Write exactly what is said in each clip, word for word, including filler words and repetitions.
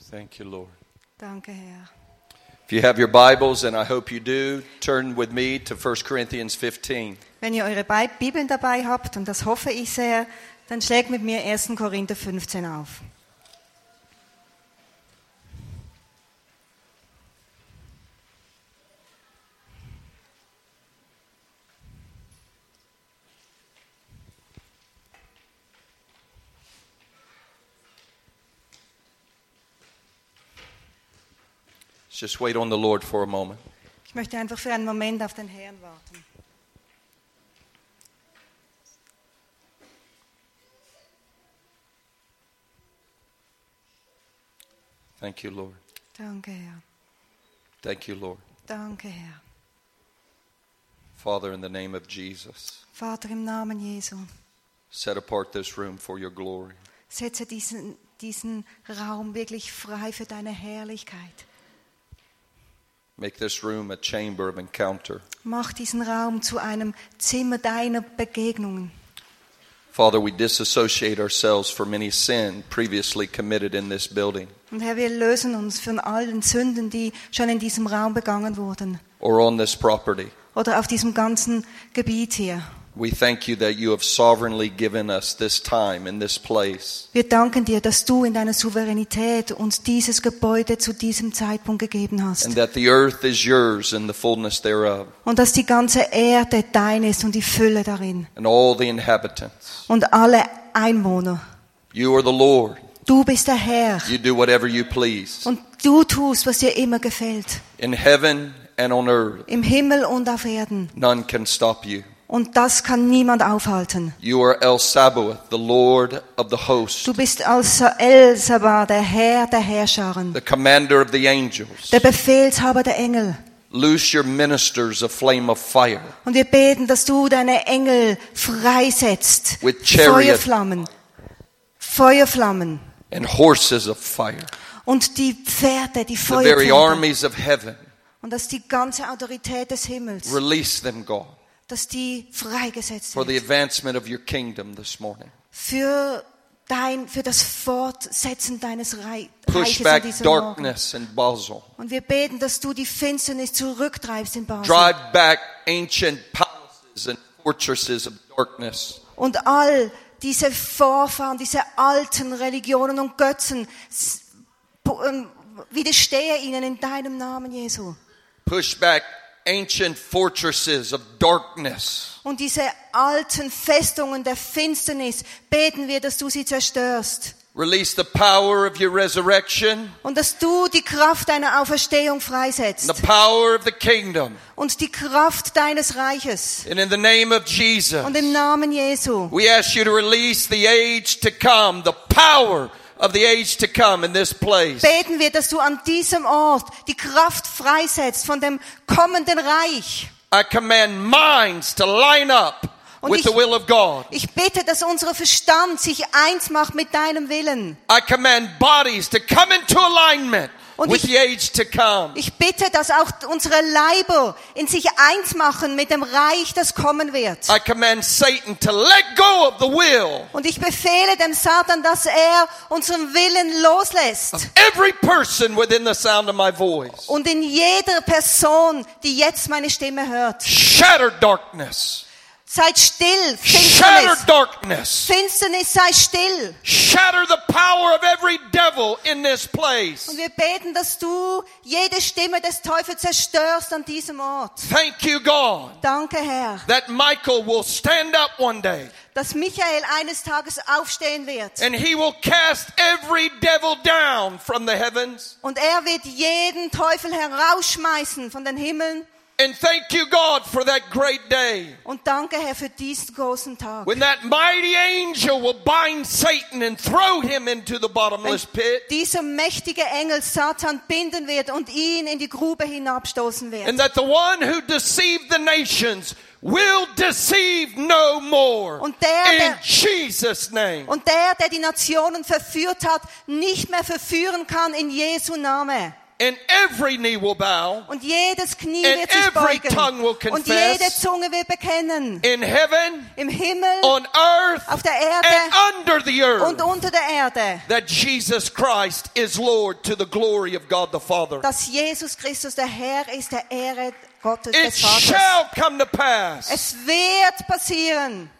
Thank you, Lord. Danke, Herr. If you have your Bibles, and I hope you do, turn with me to First Corinthians fifteen. Wenn ihr eure Bi- Bibeln dabei habt, und das hoffe ich sehr, dann schlägt mit mir erster Korinther fünfzehn auf. Just wait on the Lord for a moment. Ich möchte einfach für einen Moment auf den Herrn warten. Thank you, Lord. Danke, Herr. Thank you, Lord. Danke, Herr. Father, in the name of Jesus, Vater, im Namen Jesu, set apart this room for your glory. setze diesen, diesen Raum wirklich frei für deine Herrlichkeit. Make this room a chamber of encounter. Mach diesen Raum zu einem Zimmer deiner Begegnungen. Father, we disassociate ourselves from any sin previously committed in this building Und Herr, wir lösen uns von allen Sünden, die schon in diesem Raum begangen wurden. or on this property. Oder auf diesem ganzen Gebiet hier. We thank you that you have sovereignly given us this time in this place. Wir danken dir, dass du in deiner Souveränität uns dieses Gebäude zu diesem Zeitpunkt gegeben hast. And that the earth is yours and the fullness thereof, Und dass die ganze Erde dein ist und die Fülle darin. and all the inhabitants. Und alle Einwohner. You are the Lord. Du bist der Herr. You do whatever you please. Und du tust, was dir immer gefällt. In heaven and on earth, Im Himmel und auf Erden. none can stop you. Und das kann niemand aufhalten. You are El Sabaoth, the Lord of the host, Du bist als El Sabah, der Herr der Herrscharen. the commander of the angels. Der Befehlshaber der Engel. Loose your ministers a flame of fire. Und wir beten, dass du deine Engel freisetzt. With chariot. Feuerflammen. Feuerflammen. And horses of fire. Und die Pferde, die The very Feuerpferde. armies of heaven. Und dass die ganze Autorität des Himmels, Release them, God, dass die freigesetzt for the wird. advancement of your kingdom this morning. Für dein, für das Fortsetzen deines Rei- Push Reiches an back diesem Morgen. darkness in Basel. Und wir beten, dass du die Finsternis zurücktreibst in Basel. Drive back ancient palaces and fortresses of darkness. Und all diese Vorfahren, diese alten Religionen und Götzen, s- pu- ähm, widerstehe ihnen in deinem Namen, Jesu. Push back ancient fortresses of darkness. Und diese alten Festungen der Finsternis, beten wir, dass du sie zerstörst. Release the power of your resurrection, Und dass du die Kraft deiner Auferstehung freisetzt. the power of the kingdom. Und die Kraft deines Reiches. And in the name of Jesus, Und im Namen Jesu. we ask you to release the age to come, the power of the age to come in this place. Beten wir, dass du an diesem Ort die Kraft freisetzt von dem kommenden Reich. I command minds to line up Und with ich- the will of God. Ich bitte, dass unser Verstand sich eins macht mit deinem Willen. I command bodies to come into alignment Und with ich- the age to come. Ich bitte, dass auch unsere Leiber in sich eins machen mit dem Reich, das kommen wird. I command Satan to let go of the will Und ich befehle dem Satan, dass er unseren Willen loslässt. every person within the sound of my voice. Und in jeder Person, die jetzt meine Stimme hört. Shatter darkness. Seid still, Shatter Finsternis. darkness. Finsternis, sei still. Shatter the power of every devil in this place. Und wir beten, dass du jede Stimme des Teufels zerstörst an diesem Ort. Thank you, God, Danke, Herr, that Michael will stand up one day dass Michael eines Tages aufstehen wird. and he will cast every devil down from the heavens. Und er wird jeden Teufel herausschmeißen von den Himmeln. And thank you, God, for that great day Und danke, Herr, für diesen großen Tag. when that mighty angel will bind Satan and throw him into the bottomless pit. Dieser mächtige Engel Satan binden wird und ihn in die Grube hinabstoßen wird. And that the one who deceived the nations will deceive no more. Und der, In der- Jesus' name. Und der, der die Nationen verführt hat, nicht mehr verführen kann in Jesu Name. And every knee will bow. Und jedes Knie And wird sich every beugen. tongue will Und confess. jede Zunge wird bekennen. In heaven, Im Himmel, on earth, auf der Erde and under the und earth. unter der Erde. That Jesus Christ is Lord to the glory of God the Father. Dass Jesus Christus der Herr ist, der Ehre Gottes It des Vaters. shall come to pass. Es wird passieren.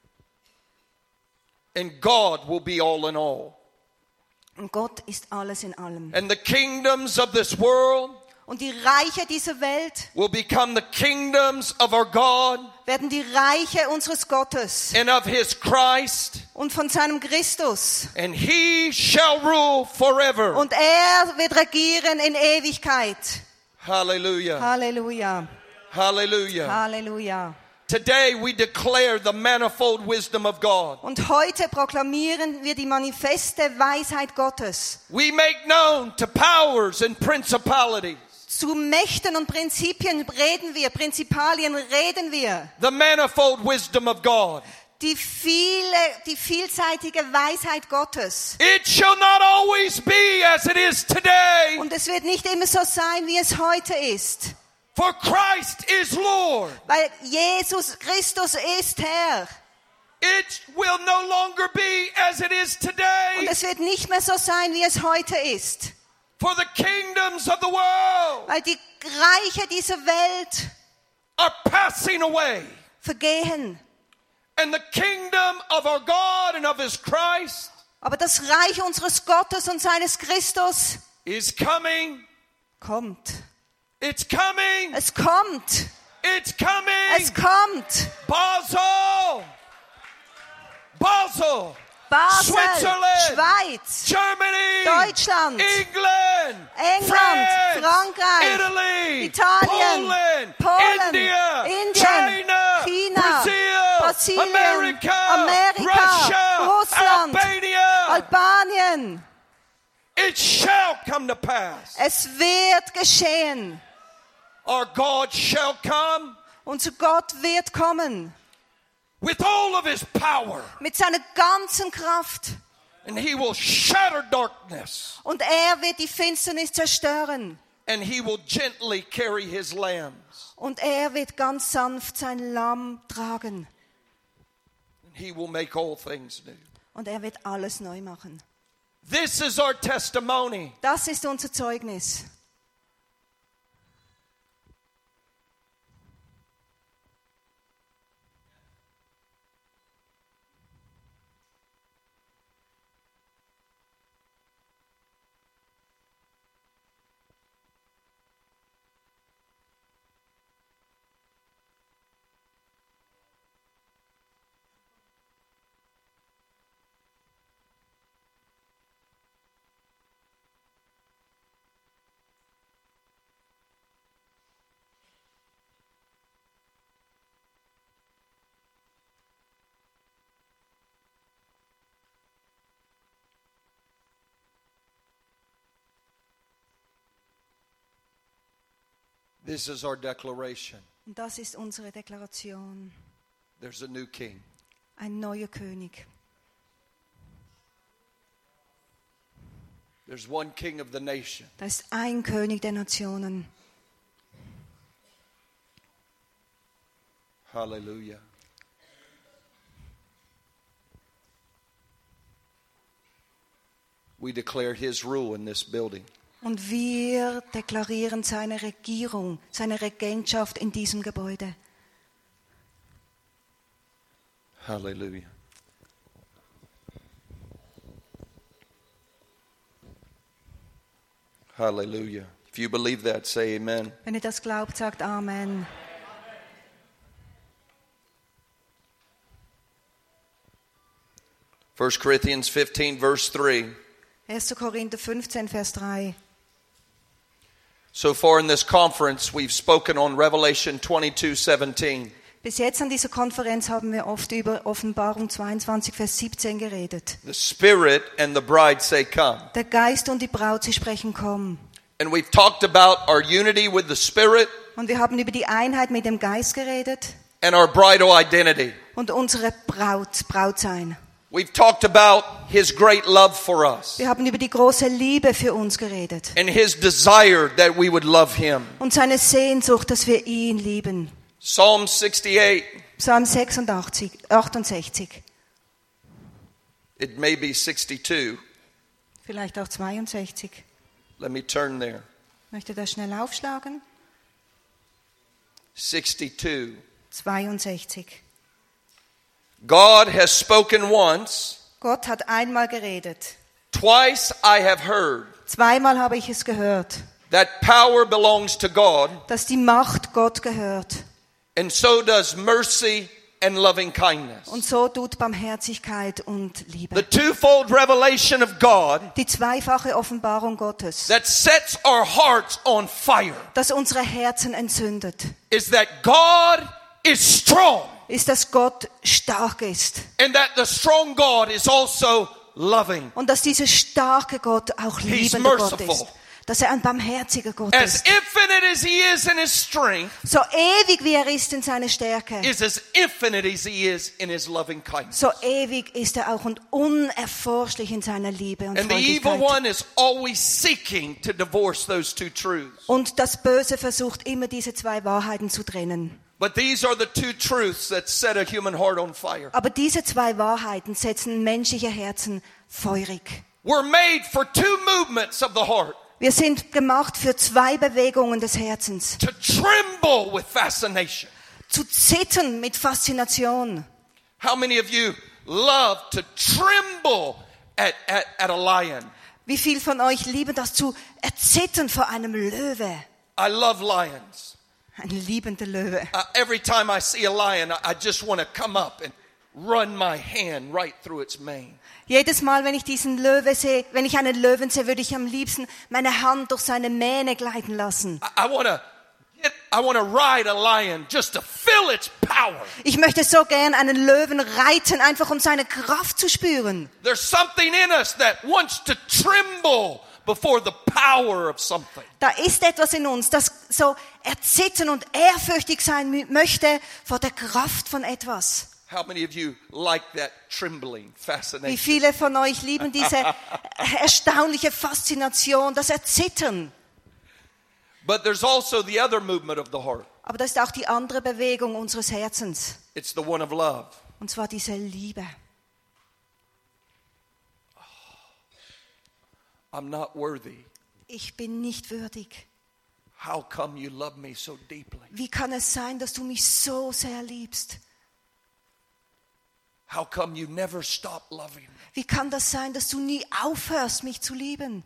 And God will be all in all. Und Gott ist alles in allem. And the kingdoms of this world Und die Reiche dieser Welt will become the kingdoms of our God werden die Reiche unseres Gottes and of his Christ. und von seinem Christus. And he shall rule forever. Und er wird regieren in Ewigkeit. Hallelujah. Halleluja. Hallelujah. Halleluja. Today we declare the manifold wisdom of God. Und heute proklamieren wir die manifeste Weisheit Gottes. We make known to powers and principalities Zu Mächten und Prinzipien reden wir, Prinzipalien reden wir. the manifold wisdom of God. Die viele, die vielseitige Weisheit Gottes. It shall not always be as it is today, Und es wird nicht immer so sein, wie es heute ist. for Christ is Lord. Weil Jesus Christus ist Herr. It will no longer be as it is Und today, es wird nicht mehr so sein, wie es heute ist. for the kingdoms of the world Weil die Reiche dieser Welt are passing away, vergehen. and the kingdom of our God and of his Christ Aber das Reich unseres Gottes und seines Christus is coming. kommt. It's coming. Es kommt. It's coming. Es kommt. Basel. Basel. Basel, Switzerland. Schweiz, Germany. Deutschland, England. England, France, Frankreich, Italy. Italien, Poland. Polen, India. Indien, China. China, Brazil. Brasilien, America. Amerika, Russia. Russland, Albania. Albanien. It shall come to pass. Es wird geschehen. Our God shall come Unser Gott wird kommen with all of his power, mit seiner ganzen Kraft. and he will shatter darkness, Und er wird die Finsternis zerstören. and he will gently carry his lambs, Und er wird ganz sanft sein Lamm tragen. and he will make all things new. Und er wird alles neu machen. This is our testimony. Das ist unser Zeugnis. This is our declaration. Und das ist unsere Deklaration. There's a new king. Ein neuer König. There's one king of the nation. Da ist ein König der Nationen. Hallelujah. We declare his rule in this building. Und wir deklarieren seine Regierung, seine Regentschaft in diesem Gebäude. Hallelujah. Hallelujah. If you believe that, say amen. Wenn ihr das glaubt, sagt Amen. First Corinthians fifteen, verse three. erster Korinther fünfzehn, Vers drei. So far in this conference, we've spoken on Revelation twenty-two seventeen. Bis jetzt an dieser Konferenz haben wir oft über Offenbarung zweiundzwanzig, Vers siebzehn geredet. The Spirit and the bride say, come. Der Geist und die Braut, sie sprechen, komm. And we've talked about our unity with the Spirit Und wir haben über die Einheit mit dem Geist geredet and our bridal identity. und unsere Braut, Brautsein. We've talked about His great love for us Wir haben über die große Liebe für uns geredet and His desire that we would love Him. und seine Sehnsucht, dass wir ihn lieben. Psalm sixty-eight, Psalm sechsundachtzig, achtundsechzig, it may be sixty-two. vielleicht auch zweiundsechzig. Let me turn there. Möchte das schnell aufschlagen? sixty-two. zweiundsechzig. God has spoken once, Gott hat einmal geredet. twice I have heard Zweimal habe ich es gehört, that power belongs to God, dass die Macht Gott gehört. and so does mercy and loving kindness. Und so tut Barmherzigkeit und The Liebe. twofold revelation of God Die zweifache Offenbarung Gottes, that sets our hearts on fire das unsere Herzen entzündet, is that God is strong, ist, dass Gott stark ist. and that the strong God is also loving. Und dass dieser starke Gott auch He's liebender Gott merciful. ist. Dass er ein barmherziger Gott As ist. infinite as He is in His strength, So ewig wie er ist in seiner Stärke, is as infinite as He is in His loving kindness. so ewig ist er auch und unerforschlich in seiner Liebe und And the evil Freundlichkeit. one is always seeking to divorce those two truths. Und das Böse versucht immer, diese zwei Wahrheiten zu trennen. But these are the two truths that set a human heart on fire. Aber diese zwei Wahrheiten setzen menschliche Herzen feurig. We're made for two movements of the heart. Wir sind gemacht für zwei Bewegungen des Herzens. To tremble with fascination. Zu zittern mit Faszination. How many of you love to tremble at, at, at a lion? Wie viel von euch lieben das zu erzittern vor einem Löwe? I love lions. Ein liebender Löwe. Uh, every time I see a lion, I, I just want to come up and run my hand right through its mane. Jedes Mal, wenn ich diesen Löwe sehe, wenn ich einen Löwen sehe, würde ich am liebsten meine Hand durch seine Mähne gleiten lassen. I, I want to get, I want to ride a lion just to feel its power. Ich möchte so gern einen Löwen reiten, einfach um seine Kraft zu spüren. There's something in us that wants to tremble before the power of something. Da ist etwas in uns, das so erzittern und ehrfürchtig sein mü- möchte vor der Kraft von etwas. How many of you like that trembling Wie fascination? viele von euch lieben diese erstaunliche Faszination, das Erzittern. But there's also the other movement of the heart. Aber das ist auch die andere Bewegung unseres Herzens. It's the one of love. Und zwar diese Liebe. I'm not worthy. Ich bin nicht würdig. How come you love me so deeply? Wie kann es sein, dass du mich so sehr liebst? How come you never stop loving me? Wie kann das sein, dass du nie aufhörst, mich zu lieben?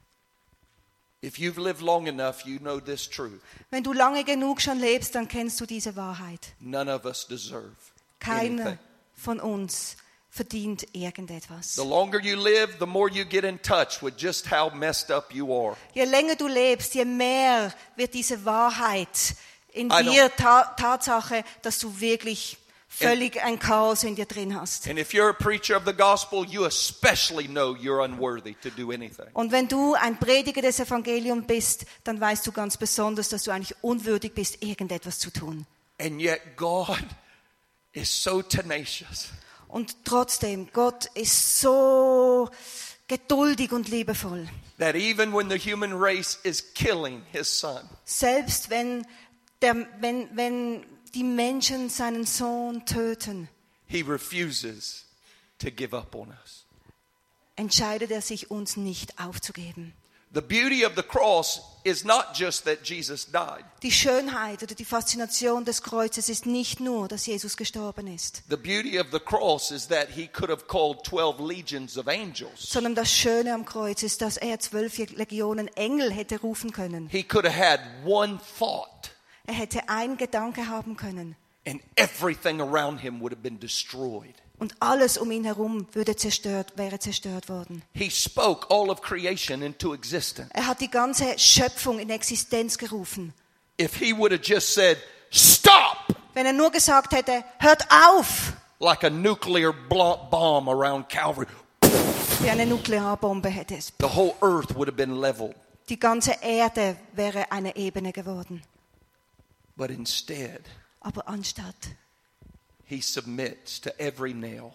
If you've lived long enough, you know this truth. Wenn du lange genug schon lebst, dann kennst du diese Wahrheit. None of us deserve Keiner anything. von uns verdient irgendetwas. The longer you live, the more you get in touch with just how messed up you are. Je länger du lebst, je mehr wird diese Wahrheit in I dir ta- Tatsache, dass du wirklich völlig ein Chaos in dir drin hast. And if you're a preacher of the gospel, you especially know you're unworthy to do anything. Und wenn du ein Prediger des Evangeliums bist, dann weißt du ganz besonders, dass du eigentlich unwürdig bist, irgendetwas zu tun. And yet God is so tenacious. Und trotzdem, Gott ist so geduldig und liebevoll. That even when the human race is killing his son, Selbst wenn, der, wenn, wenn die Menschen seinen Sohn töten, he refuses to give up on us. entscheidet er sich, uns nicht aufzugeben. The beauty of the cross is not just that Jesus died. Die Schönheit oder die Faszination des Kreuzes ist nicht nur, dass Jesus gestorben ist, The beauty of the cross is that he could have called twelve legions of angels. sondern das Schöne am Kreuz ist, dass er zwölf Legionen Engel hätte rufen können. He could have had one thought Er hätte einen Gedanke haben können and everything around him would have been destroyed. und alles um ihn herum würde zerstört, wäre zerstört worden. He spoke all of creation into existence. Er hat die ganze Schöpfung in Existenz gerufen. If he would have just said, stop, Wenn er nur gesagt hätte, hört auf, like a nuclear bl- bomb around Calvary, wie eine Nuklearbombe hätte es. the whole earth would have been leveled. Die ganze Erde wäre eine Ebene geworden. But instead, Aber anstatt he submits to every nail.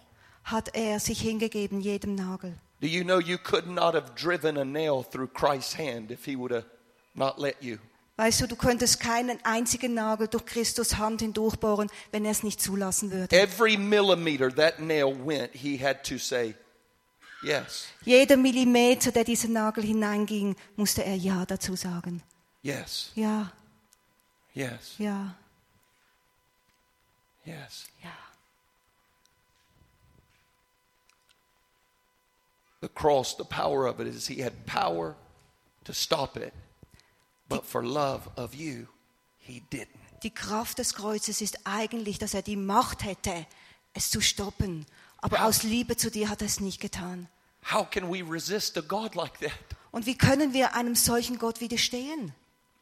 hat er sich hingegeben, jedem Nagel. Do you know you could not have driven a nail through Christ's hand if he would have not let you? Weißt du, du könntest keinen einzigen Nagel durch Christus Hand hindurchbohren, wenn er es nicht zulassen würde. Every millimeter that nail went, he had to say, yes, Jeder Millimeter, der diesen Nagel hineinging, musste er Ja dazu sagen. yes, Ja, yes, ja, yes. ja. The cross, the power of it is he had power to stop it, but for love of you, he didn't. Die Kraft des Kreuzes ist eigentlich, dass er die Macht hätte, es zu stoppen. Aber aus Liebe zu dir hat er es nicht getan. How can we resist a God like that? Und wie können wir einem solchen Gott widerstehen?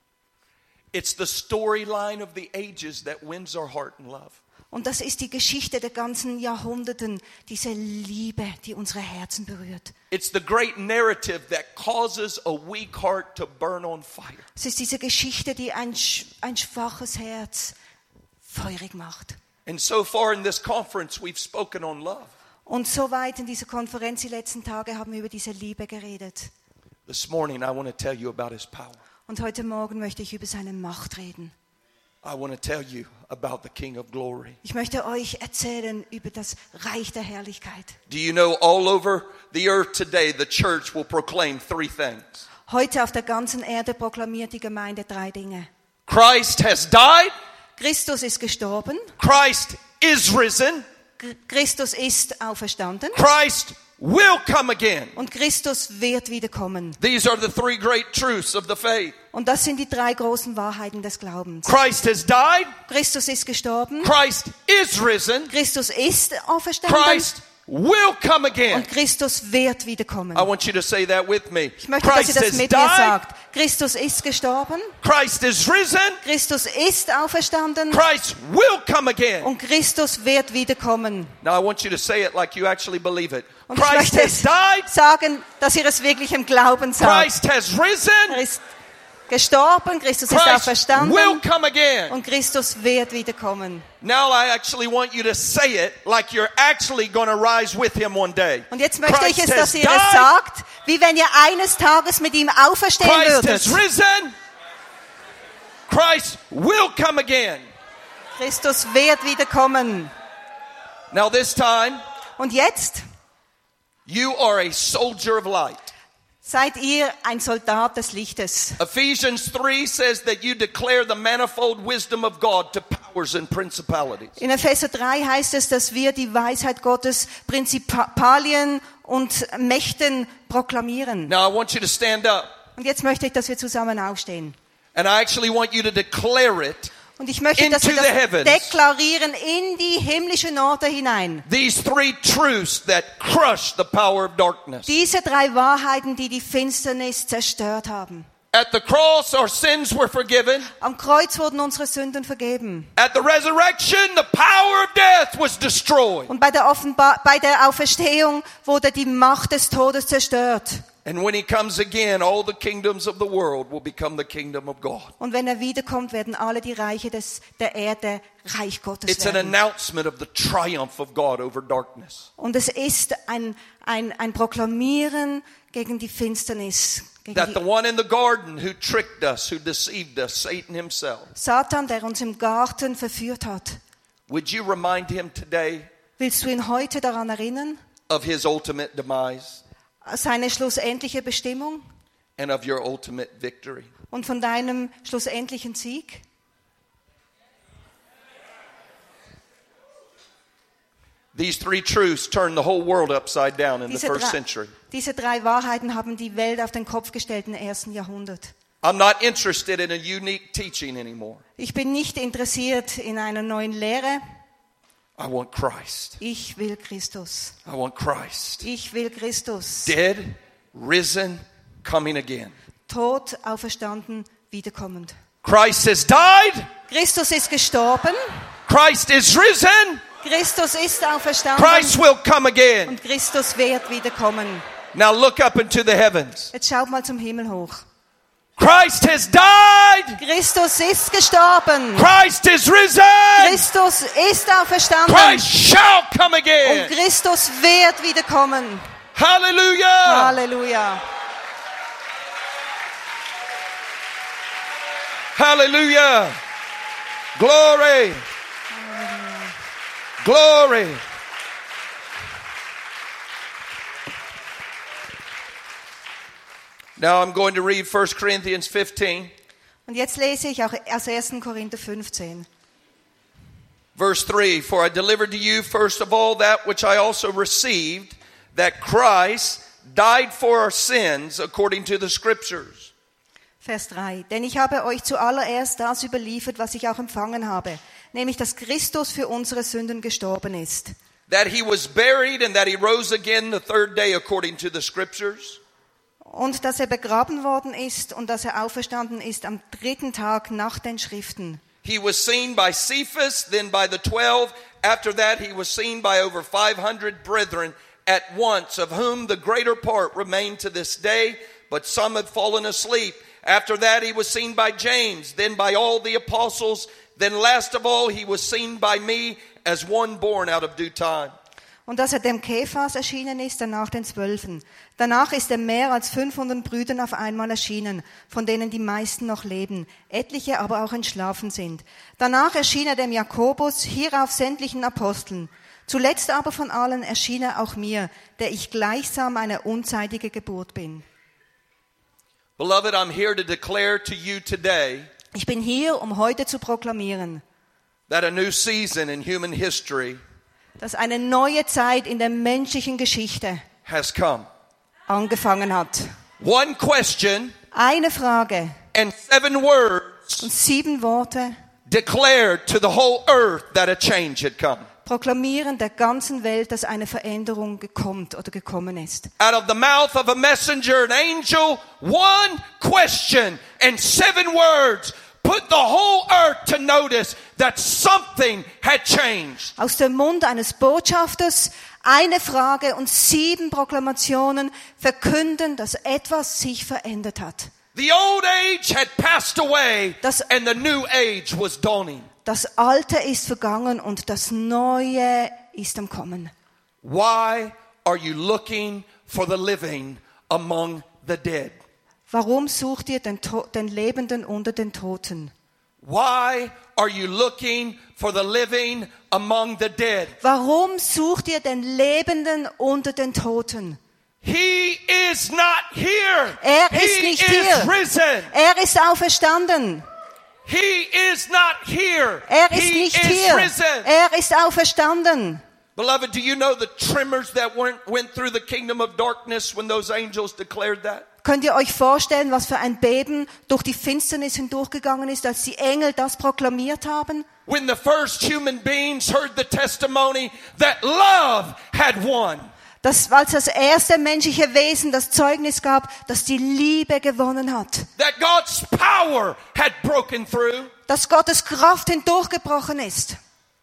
It's the storyline of the ages that wins our heart and love. Und das ist die Geschichte der ganzen Jahrhunderten, diese Liebe, die unsere Herzen berührt. It's the great narrative that causes a weak heart to burn on fire. Es ist diese Geschichte, die ein, sch- ein schwaches Herz feurig macht. And so far in this conference, we've spoken on love. Und so weit in dieser Konferenz die letzten Tage haben wir über diese Liebe geredet. This morning, I want to tell you about his power. Und heute Morgen möchte ich über seine Macht reden. I want to tell you about the King of Glory. Ich möchte euch erzählen über das Reich der Herrlichkeit. Do you know all over the earth today, the church will proclaim three things. Heute auf der ganzen Erde proklamiert die Gemeinde drei Dinge. Christ has died. Christus ist gestorben, Christ is risen. G- Christus ist auferstanden Christ will come again. und Christus wird wiederkommen. These are the three great truths of the faith. Und das sind die drei großen Wahrheiten des Glaubens. Christ has died. Christus ist gestorben, Christ is risen. Christus ist auferstanden Christ will come again. und Christus wird wiederkommen. I want you to say that with me. Ich möchte, dass ihr Christ das has mit mir died. sagt. Christus ist gestorben, Christ is risen. Christus ist auferstanden Christ will come again. und Christus wird wiederkommen. Now I want you to say it like you actually believe it. Und ich Christ möchte has es died. sagen, dass ihr es wirklich im Glauben sagt. Christ has risen. Er ist gestorben, Christus ist Christ auferstanden will come again. und Christus wird wiederkommen. Now I actually want you to say it like you're actually going to rise with him one day. Und jetzt möchte ich Christ es, has dass ihr es died. sagt, wie wenn ihr eines Tages mit ihm auferstehen Christ würdet. has risen. Christ will come again. Christus wird wiederkommen. Now this time, Und jetzt you are a soldier of light. seid ihr ein Soldat des Lichtes. Ephesians three says that you declare the manifold wisdom of God to powers and principalities. In Epheser drei heißt es, dass wir die Weisheit Gottes, Prinzipalien und Mächten proklamieren. Now I want you to stand up, Und jetzt möchte ich, dass wir zusammen aufstehen. and I actually want you to declare it. Und ich möchte, dass wir Into the das heavens. deklarieren in die himmlischen Orte hinein. These three truths that crush the power of darkness. Diese drei Wahrheiten, die die Finsternis zerstört haben. At the cross, our sins were forgiven. Am Kreuz wurden unsere Sünden vergeben. At the resurrection, the power of death was destroyed. Und bei der, Offenbar- bei der Auferstehung wurde die Macht des Todes zerstört. And when he comes again, all the kingdoms of the world will become the kingdom of God. Und wenn er wiederkommt, werden alle die Reiche des, der Erde Reich Gottes It's an werden. announcement of the triumph of God over darkness. Und es ist ein, ein, ein Proklamieren gegen die Finsternis. Gegen That the die one in the garden who tricked us, who deceived us, Satan himself, Satan, der uns im Garten verführt hat. would you remind him today Willst du ihn heute daran erinnern? of his ultimate demise Seine schlussendliche Bestimmung and of your ultimate victory? und von deinem schlussendlichen Sieg? These three truths turned the whole world upside down in the Diese first drei, century. diese drei Wahrheiten haben die Welt auf den Kopf gestellt im ersten Jahrhundert. I'm not interested in a unique teaching anymore. Ich bin nicht interessiert in einer neuen Lehre. I want Christ. Ich will Christus. I want Christ. Ich will Christus. Dead, risen, coming again. Tot, auferstanden, wiederkommend. Christ has died. Christus ist gestorben. Christ is risen. Christus ist auferstanden. Christ will come again. Und Christus wird wiederkommen. Now look up into the heavens. Jetzt schaut mal zum Himmel hoch. Christ has died. Christus ist gestorben. Christ is risen. Christus ist auferstanden. Christ shall come Und again. Christus wird wiederkommen. Hallelujah. Halleluja. Hallelujah. Glory. Glory. Now I'm going to read First Corinthians fifteen, Und jetzt lese ich auch aus ersten Korinther fünfzehn. verse three. For I delivered to you first of all that which I also received, that Christ died for our sins according to the Scriptures. Vers drei. Denn ich habe euch zuallererst das überliefert, was ich auch empfangen habe, nämlich dass Christus für unsere Sünden gestorben ist. That he was buried and that he rose again the third day according to the Scriptures. Und dass er begraben worden ist und dass er auferstanden ist am dritten Tag nach den Schriften. He was seen by Cephas, then by the twelve. After that he was seen by over five hundred brethren at once, of whom the greater part remain to this day, but some have fallen asleep. After that he was seen by James, then by all the apostles. Then last of all he was seen by me as one born out of due time. Und dass er dem Kephas erschienen ist, danach den Zwölfen. Danach ist er mehr als fünfhundert Brüdern auf einmal erschienen, von denen die meisten noch leben, etliche aber auch entschlafen sind. Danach erschien er dem Jakobus, hierauf sämtlichen Aposteln. Zuletzt aber von allen erschien er auch mir, der ich gleichsam eine unzeitige Geburt bin. Beloved, I'm here to declare to you today Ich bin hier, um heute zu proklamieren, that a new season in human history dass eine neue Zeit in der menschlichen Geschichte has come. angefangen hat. One question Eine Frage and seven words und sieben Worte declared to the whole earth that a change had come. proklamieren der ganzen Welt, dass eine Veränderung gekommen oder gekommen ist. Out of the mouth of a messenger, an angel, one question and seven words put the whole earth to notice that something had changed. Aus dem Mund eines Botschafters eine Frage und sieben Proklamationen verkünden, dass etwas sich verändert hat. The old age had passed away Das- and the new age was dawning. Das Alte ist vergangen und das Neue ist am Kommen. Why are you looking for the living among the dead? Warum sucht ihr den, To- den Lebenden unter den Toten? Why are you looking for the living among the dead? Warum sucht ihr den Lebenden unter den Toten? He is not here. Er ist He nicht is hier. risen. Er ist auferstanden. He is not here. Er ist He nicht is hier. risen. Er ist auferstanden. Beloved, do you know the tremors that went, went through the kingdom of darkness when those angels declared that? Könnt ihr euch vorstellen, was für ein Beben durch die Finsternis hindurchgegangen ist, als die Engel das proklamiert haben? When the first human beings heard the testimony that love had won. Das, als das erste menschliche Wesen das Zeugnis gab, dass die Liebe gewonnen hat. That God's power had broken through. Dass Gottes Kraft hindurchgebrochen ist.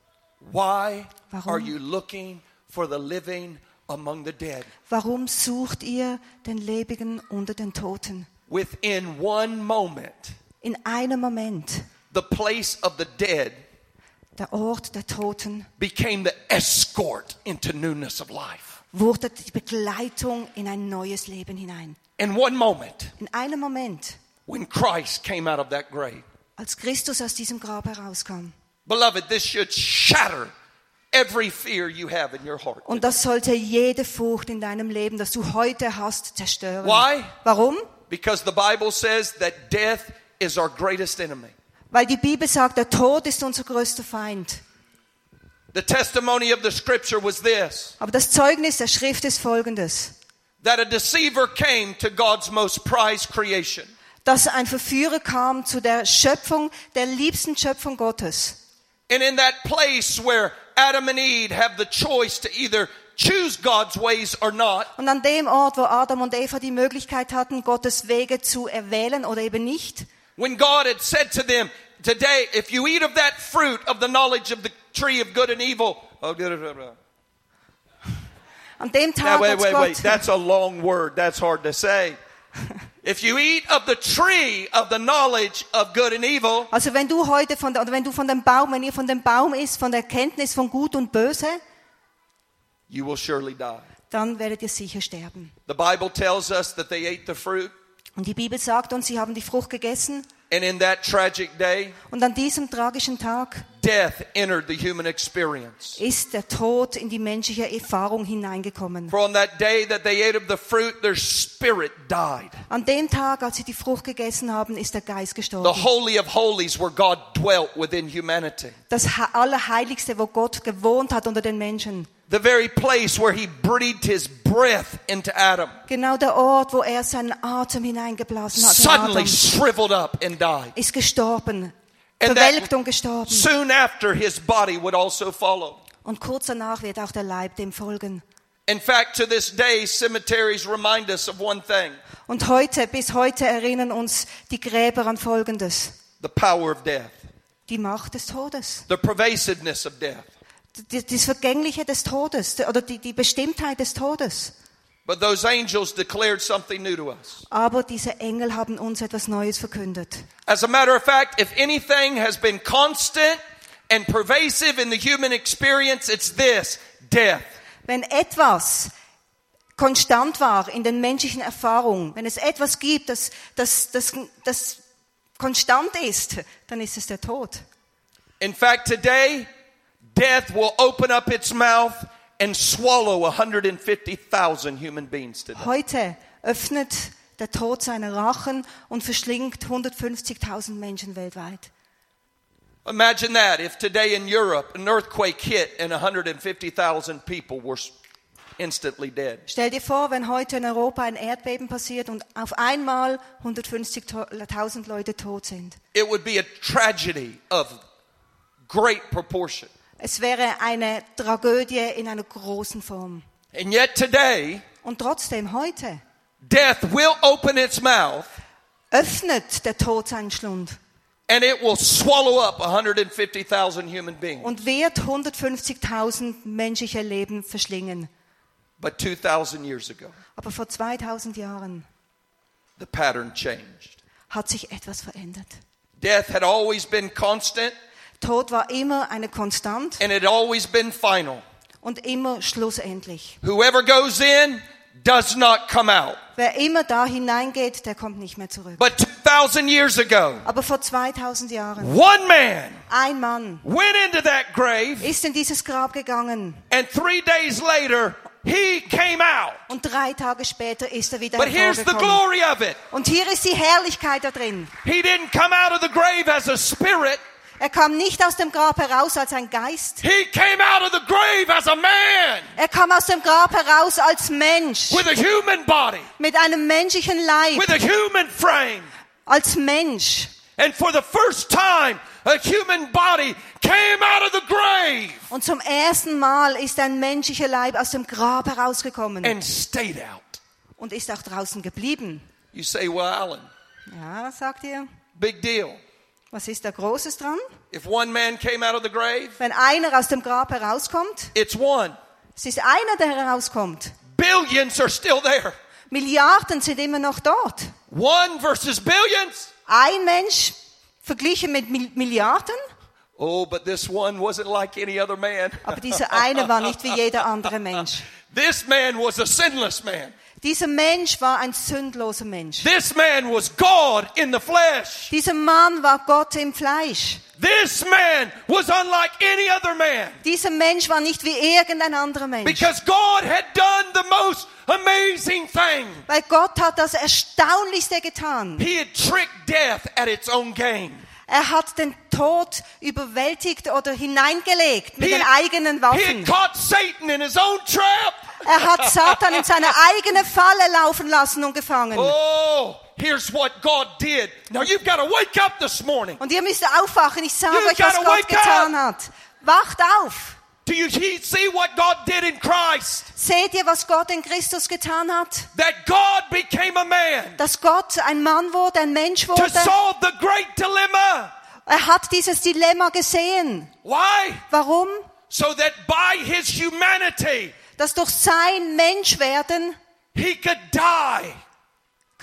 Why Warum? are you looking for the living among the dead? Warum sucht ihr den Lebigen unter den Toten? Within one moment, In einem Moment, the place of the dead der Ort der Toten, became the escort into newness of life. wurde die Begleitung in ein neues Leben hinein. In one moment, In einem Moment, when Christ came out of that grave. als Christus aus diesem Grab herauskam. Beloved, this should shatter every fear you have in your heart. Und das sollte jede Furcht in deinem Leben, das du heute hast, zerstören. Why? Warum? Because the Bible says that death is our greatest enemy. Weil die Bibel sagt, der Tod ist unser größter Feind. The testimony of the scripture was this, Aber das Zeugnis der Schrift ist folgendes. that a deceiver came to God's most prized creation. Dass ein Verführer kam zu der Schöpfung, der liebsten Schöpfung Gottes. And in that place where Adam and Eve have the choice to either choose God's ways or not, Und an dem Ort, wo Adam und Eva die Möglichkeit hatten, Gottes Wege zu erwählen oder eben nicht, when God had said to them, today, if you eat of that fruit of the knowledge of the tree of good and evil, oh, an dem now Tag wait, hat wait, wait, Gott, that's a long word, that's hard to say. If you eat of the tree of the knowledge of good and evil, Also wenn du heute von der, oder wenn du von dem Baum, wenn ihr von dem Baum isst, von der Erkenntnis von Gut und Böse, you will surely die. dann werdet ihr sicher sterben. The Bible tells us that they ate the fruit, Und die Bibel sagt uns, sie haben die Frucht gegessen. and in that tragic day, Und an diesem tragischen Tag death entered the human experience. ist der Tod in die menschliche Erfahrung hineingekommen. For on that day that they ate of the fruit, their spirit died. An dem Tag, als sie die Frucht gegessen haben, ist der Geist The gestorben. Holy of Holies, where God dwelt within humanity. Das Ha- Allerheiligste, wo Gott gewohnt hat unter den Menschen. The very place where he breathed his breath into Adam Genau der Ort, wo er seinen Atem hineingeblasen hat. in suddenly Adam, shriveled up and died. ist gestorben. And Verwelkt that und gestorben. soon after, his body would also follow. Und kurz danach wird auch der Leib dem folgen. In fact, to this day, cemeteries remind us of one thing: Und heute, bis heute erinnern uns die Gräber an Folgendes. the power of death, Die Macht des Todes. the pervasiveness of death. Die- Das Vergängliche des Todes. Oder die, die Bestimmtheit des Todes. But those angels declared something new to us. Aber diese Engel haben uns etwas Neues verkündet. As a matter of fact, if anything has been constant and pervasive in the human experience, it's this: death. Wenn etwas konstant war in den menschlichen Erfahrungen, wenn es etwas gibt, das, das, das, das konstant ist, dann ist es der Tod. In fact, today, death will open up its mouth and swallow one hundred fifty thousand human beings today. Heute öffnet der Tod seine Rachen und verschlingt hundertfünfzigtausend Menschen weltweit. Imagine that if today in Europe an earthquake hit and one hundred fifty thousand people were instantly dead. Stell dir vor, wenn heute in Europa ein Erdbeben passiert und auf einmal hundertfünfzigtausend Leute tot sind. It would be a tragedy of great proportion. Es wäre eine Tragödie in einer großen Form. And yet today, Und trotzdem heute death will open its mouth öffnet der Tod seinen Schlund and it will swallow up one hundred fifty thousand human beings. und wird hundertfünfzigtausend menschliche Leben verschlingen. But two thousand years ago, Aber vor zweitausend Jahren the pattern changed. hat sich etwas verändert. Death had always been constant Tod war immer eine Konstant and it had always been final. und immer schlussendlich. Whoever goes in does not come out. Wer immer da hineingeht, der kommt nicht mehr zurück. But two thousand years ago, Aber vor zweitausend Jahren, one man ein Mann went into that grave, ist in dieses Grab gegangen and three days later, he came out. und drei Tage später ist er wieder But here's the hervorgekommen. glory of it. Und hier ist die Herrlichkeit da drin. He didn't come out of the grave as a spirit. Er kam nicht aus dem Grab heraus als ein Geist. He came out of the grave as a man Er kam aus dem Grab heraus als Mensch. with a human body, Mit einem menschlichen Leib. with a human frame. Als Mensch. And for the first time, a human body came out of the grave Und zum ersten Mal ist ein menschlicher Leib aus dem Grab herausgekommen. and stayed out. Und ist auch draußen geblieben. You say, well, Alan, Ja, sagt ihr? big deal. Was ist da Großes dran? If one man came out of the grave, Wenn einer aus dem Grab herauskommt, it's one. es ist einer, der herauskommt. Billions are still there. Milliarden sind immer noch dort. One versus billions. Ein Mensch verglichen mit Mil- Milliarden, Oh, but this one wasn't like any other man. aber dieser eine war nicht wie jeder andere Mensch. This man was a sinless man. Dieser Mensch war ein sündloser Mensch. This man was God in the flesh. Dieser Mann war Gott im Fleisch. This man was unlike any other man. Dieser Mensch war nicht wie irgendein anderer Mensch. Because God had done the most amazing thing. Weil Gott hat das Erstaunlichste getan. He had tricked death at its own game. Er hat den Tod überwältigt oder hineingelegt mit He den had, eigenen he Waffen. had caught Satan in his own trap. Er hat Satan in seine eigene Falle laufen lassen und gefangen. Oh, here's what God did. Now you've got to wake up this morning. Und ihr müsst aufwachen. Ich sage You euch, was gotta Gott wake getan hat. Wacht auf. Do you he- see what God did in Christ? Seht ihr, was Gott in Christus getan hat? That God became a man Dass Gott ein Mann wurde, ein Mensch to wurde. solve the great dilemma. Er hat dieses Dilemma gesehen. Why? Warum? So that by his humanity, Dass durch sein Menschwerden he could die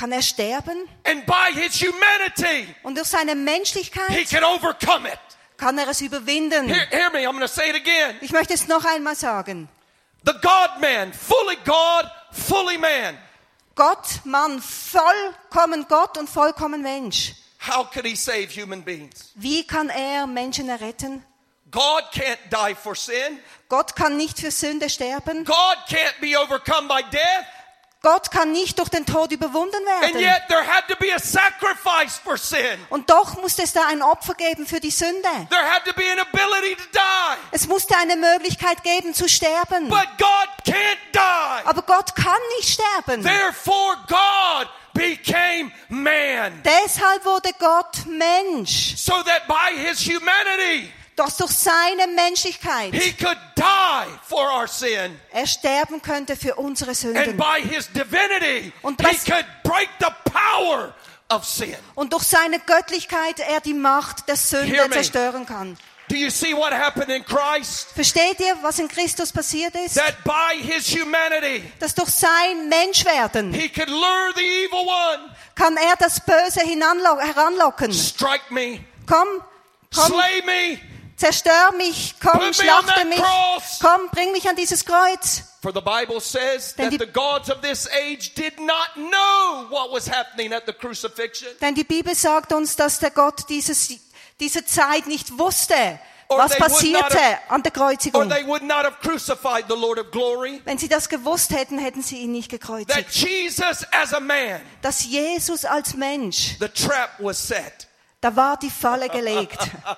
kann er sterben. And by his humanity, Und durch seine he Menschlichkeit can overcome it. kann er es überwinden. Hear, hear me, I'm going to say it again. Ich möchte es noch einmal sagen. The God-man, fully God, fully man. Gott, Mann, vollkommen Gott und vollkommen Mensch. How could he save human beings? Wie kann er Menschen erretten? God can't die for sin. Gott kann nicht für Sünde sterben. God can't be overcome by death. Gott kann nicht durch den Tod überwunden And werden. yet there had to be a sacrifice for sin. Und doch musste es da ein Opfer geben für die Sünde. There had to be an ability to die. Es musste eine Möglichkeit geben zu sterben. But God can't die. Aber Gott kann nicht sterben. Therefore God became man. Deshalb wurde Gott Mensch. So that by his humanity, Dass durch seine Menschlichkeit he could die for our sin. er sterben könnte für unsere And Sünden. by his divinity, Und he was- could break the power of sin. Und durch seine Göttlichkeit er die Macht der Hear Sünde me. zerstören kann. Do you see what happened in Christ? Versteht ihr, was in Christus passiert ist? That by his humanity, Dass durch sein Menschwerden he could lure the evil one. kann er das Böse hinanlo- heranlocken. Strike me, Komm, komm, slay me, zerstör mich, komm, Put me on schlachte that mich, cross. komm, bring mich an dieses Kreuz. for the Bible says Denn that die- the gods of this age did not know what was happening at the crucifixion. Denn die Bibel sagt uns, dass der Gott dieses, diese Zeit nicht wusste, Or was they would not passierte have- an der Or Kreuzigung. they would not have crucified the Lord of glory. Wenn sie das gewusst hätten, hätten sie ihn nicht That gekreuzigt. Jesus as a man, Dass Jesus als Mensch, the trap was set. da war die Falle gelegt.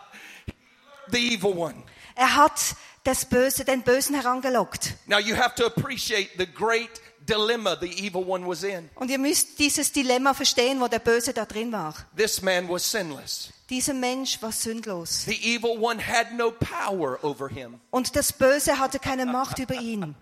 The evil one. Er hat das Böse, den Bösen herangelockt. Now you have to appreciate the great dilemma the evil one was in. Und ihr müsst dieses Dilemma verstehen, wo der Böse da drin war. This man was sinless. Dieser Mensch war sündlos. The evil one had no power over him. Und das Böse hatte keine Macht über ihn.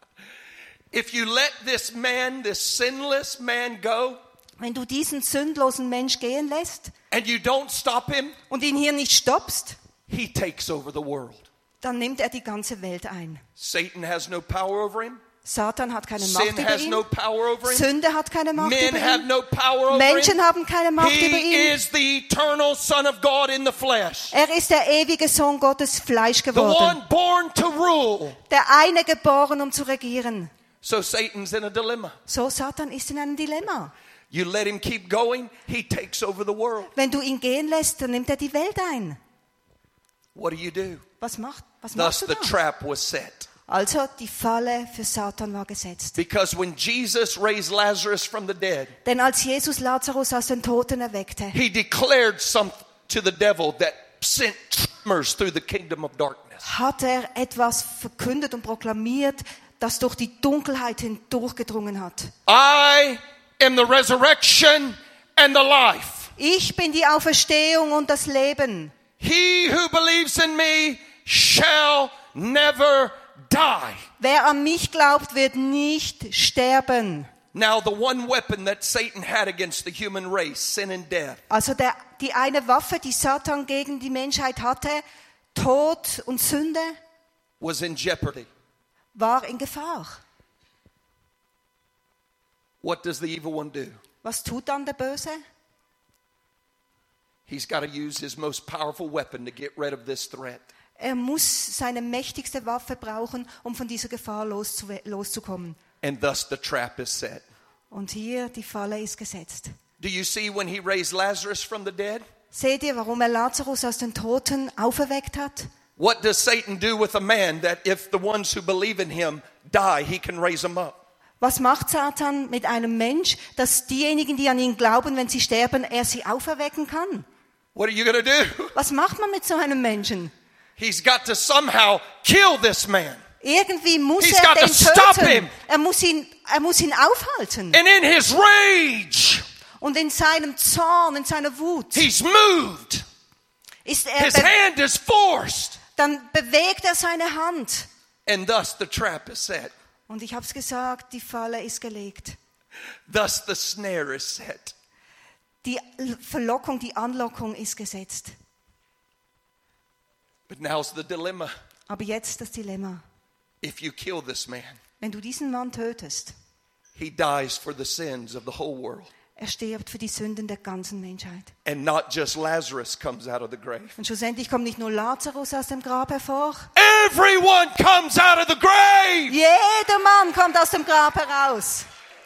If you let this man, this sinless man go, Wenn du diesen sündlosen Mensch gehen lässt and you don't stop him, und ihn hier nicht stoppst, he takes over the world. dann nimmt er die ganze Welt ein. Satan has no power over him. Satan hat keine Macht Sin über has ihn. no power over him. Sünde hat keine Macht Men über have ihn. no power over Menschen him. haben keine Macht über He ihn. is the eternal Son of God in the flesh. Er ist der ewige Sohn Gottes, Fleisch The geworden. one born to rule. Der eine geboren, um zu regieren. So Satan's in a dilemma. So, Satan ist in einem Dilemma. You let him keep going, he takes over the world. Wenn du ihn gehen lässt, dann nimmt er die Welt ein. What do you do? Was macht, was Thus machst du the da? trap was set. Also, die Falle für Satan war gesetzt. Because when Jesus raised Lazarus from the dead, Denn als Jesus Lazarus aus den Toten erweckte, he declared something to the devil that sent tremors through the kingdom of darkness. hat er etwas verkündet und proklamiert, das durch die Dunkelheit hindurchgedrungen hat. I am the resurrection and the life. Ich bin die Auferstehung und das Leben. He who believes in me shall never die. Wer an mich glaubt, wird nicht sterben. Now the one weapon that Satan had against the human race, sin and death, Also der, die eine Waffe, die Satan gegen die Menschheit hatte, Tod und Sünde, was in jeopardy. war in Gefahr. What does the evil one do? Was tut dann der Böse? He's got to use his most powerful weapon to get rid of this threat. Er muss seine mächtigste Waffe brauchen, um von dieser Gefahr loszu loszukommen. And thus the trap is set. Und hier, die Falle ist gesetzt. Do you see when he raised Lazarus from the dead? Seht ihr, warum er Lazarus aus den Toten auferweckt hat? What does Satan do with a man that if the ones who believe in him die, he can raise them up? Was macht Satan mit einem Mensch, dass diejenigen, die an ihn glauben, wenn sie sterben, er sie auferwecken kann? What are you going to do? Was macht man mit so einem Menschen? He's got to somehow kill this man. Irgendwie muss He's er got to den stop töten. him. Er muss ihn, er muss ihn aufhalten. And in his rage, Und in seinem Zorn, in seiner Wut, he's moved. ist er, His be hand is forced. dann bewegt er seine Hand. And thus the trap is set. Und ich habe es gesagt, die Falle ist gelegt. Thus the snare is set. Die Verlockung, die Anlockung ist gesetzt. But now's the dilemma. Aber jetzt das Dilemma. If you kill this man, Wenn du diesen Mann tötest, he dies for the sins of the whole world. Er stirbt für die Sünden der ganzen Menschheit. And not just Lazarus comes out of the grave. Und schlussendlich kommt nicht nur Lazarus aus dem Grab hervor. Everyone comes out of the grave. Jeder Mann kommt aus dem Grab heraus.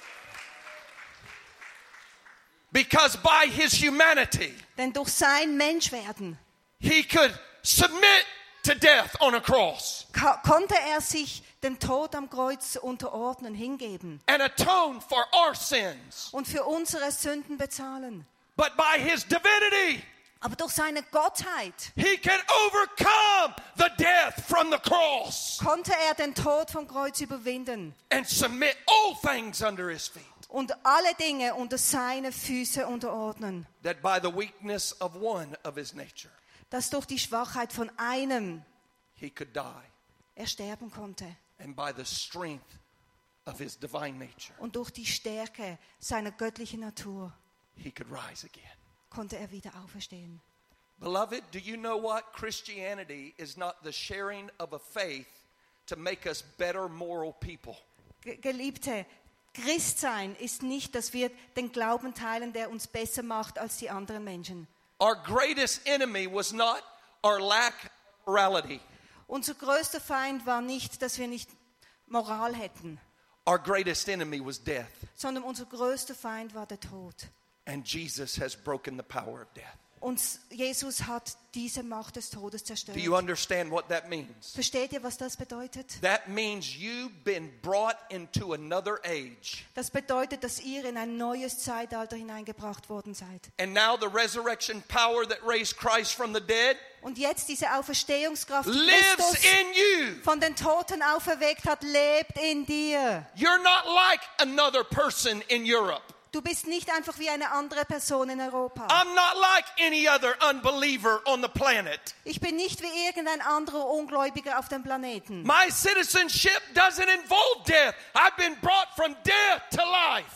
Because by his humanity, Denn durch sein Menschwerden he could submit to death on a cross ka- konnte er sich dem Tod am Kreuz unterordnen, hingeben and atone for our sins. und für unsere Sünden bezahlen. But by his divinity, Aber durch seine Gottheit he can overcome the death from the cross konnte er den Tod vom Kreuz überwinden and submit all things under his feet. und alle Dinge unter seine Füße unterordnen. That by the weakness of one of his nature, Dass durch die Schwachheit von einem he could die. er sterben konnte And by the strength of his divine nature, und durch die Stärke seiner göttlichen Natur he could rise again. konnte er wieder auferstehen. Beloved, do you know what? Christianity is not the sharing of a faith to make us better moral people. Ge- Geliebte, Christsein ist nicht, dass wir den Glauben teilen, der uns besser macht als die anderen Menschen. Our greatest enemy was not our lack of morality. Unser größter Feind war nicht, dass wir nicht Moral hätten, Our greatest enemy was death. sondern unser größter Feind war der Tod. And Jesus has broken the power of death. Und Jesus hat diese Macht des Todes zerstört. Do you understand what that means? Versteht ihr, was das bedeutet? That means you've been brought into another age. Das bedeutet, dass ihr in ein neues Zeitalter hineingebracht worden seid. And now the resurrection power that raised Christ from the dead Und jetzt diese Auferstehungskraft, die lives Christus in you. von den Toten auferweckt hat, lebt in dir. You're not like another person in Europe. Du bist nicht einfach wie eine andere Person in Europa. I'm not like any other unbeliever on the planet. Ich bin nicht wie irgendein anderer Ungläubiger auf dem Planeten. My citizenship doesn't involve death. I've been brought from death to life.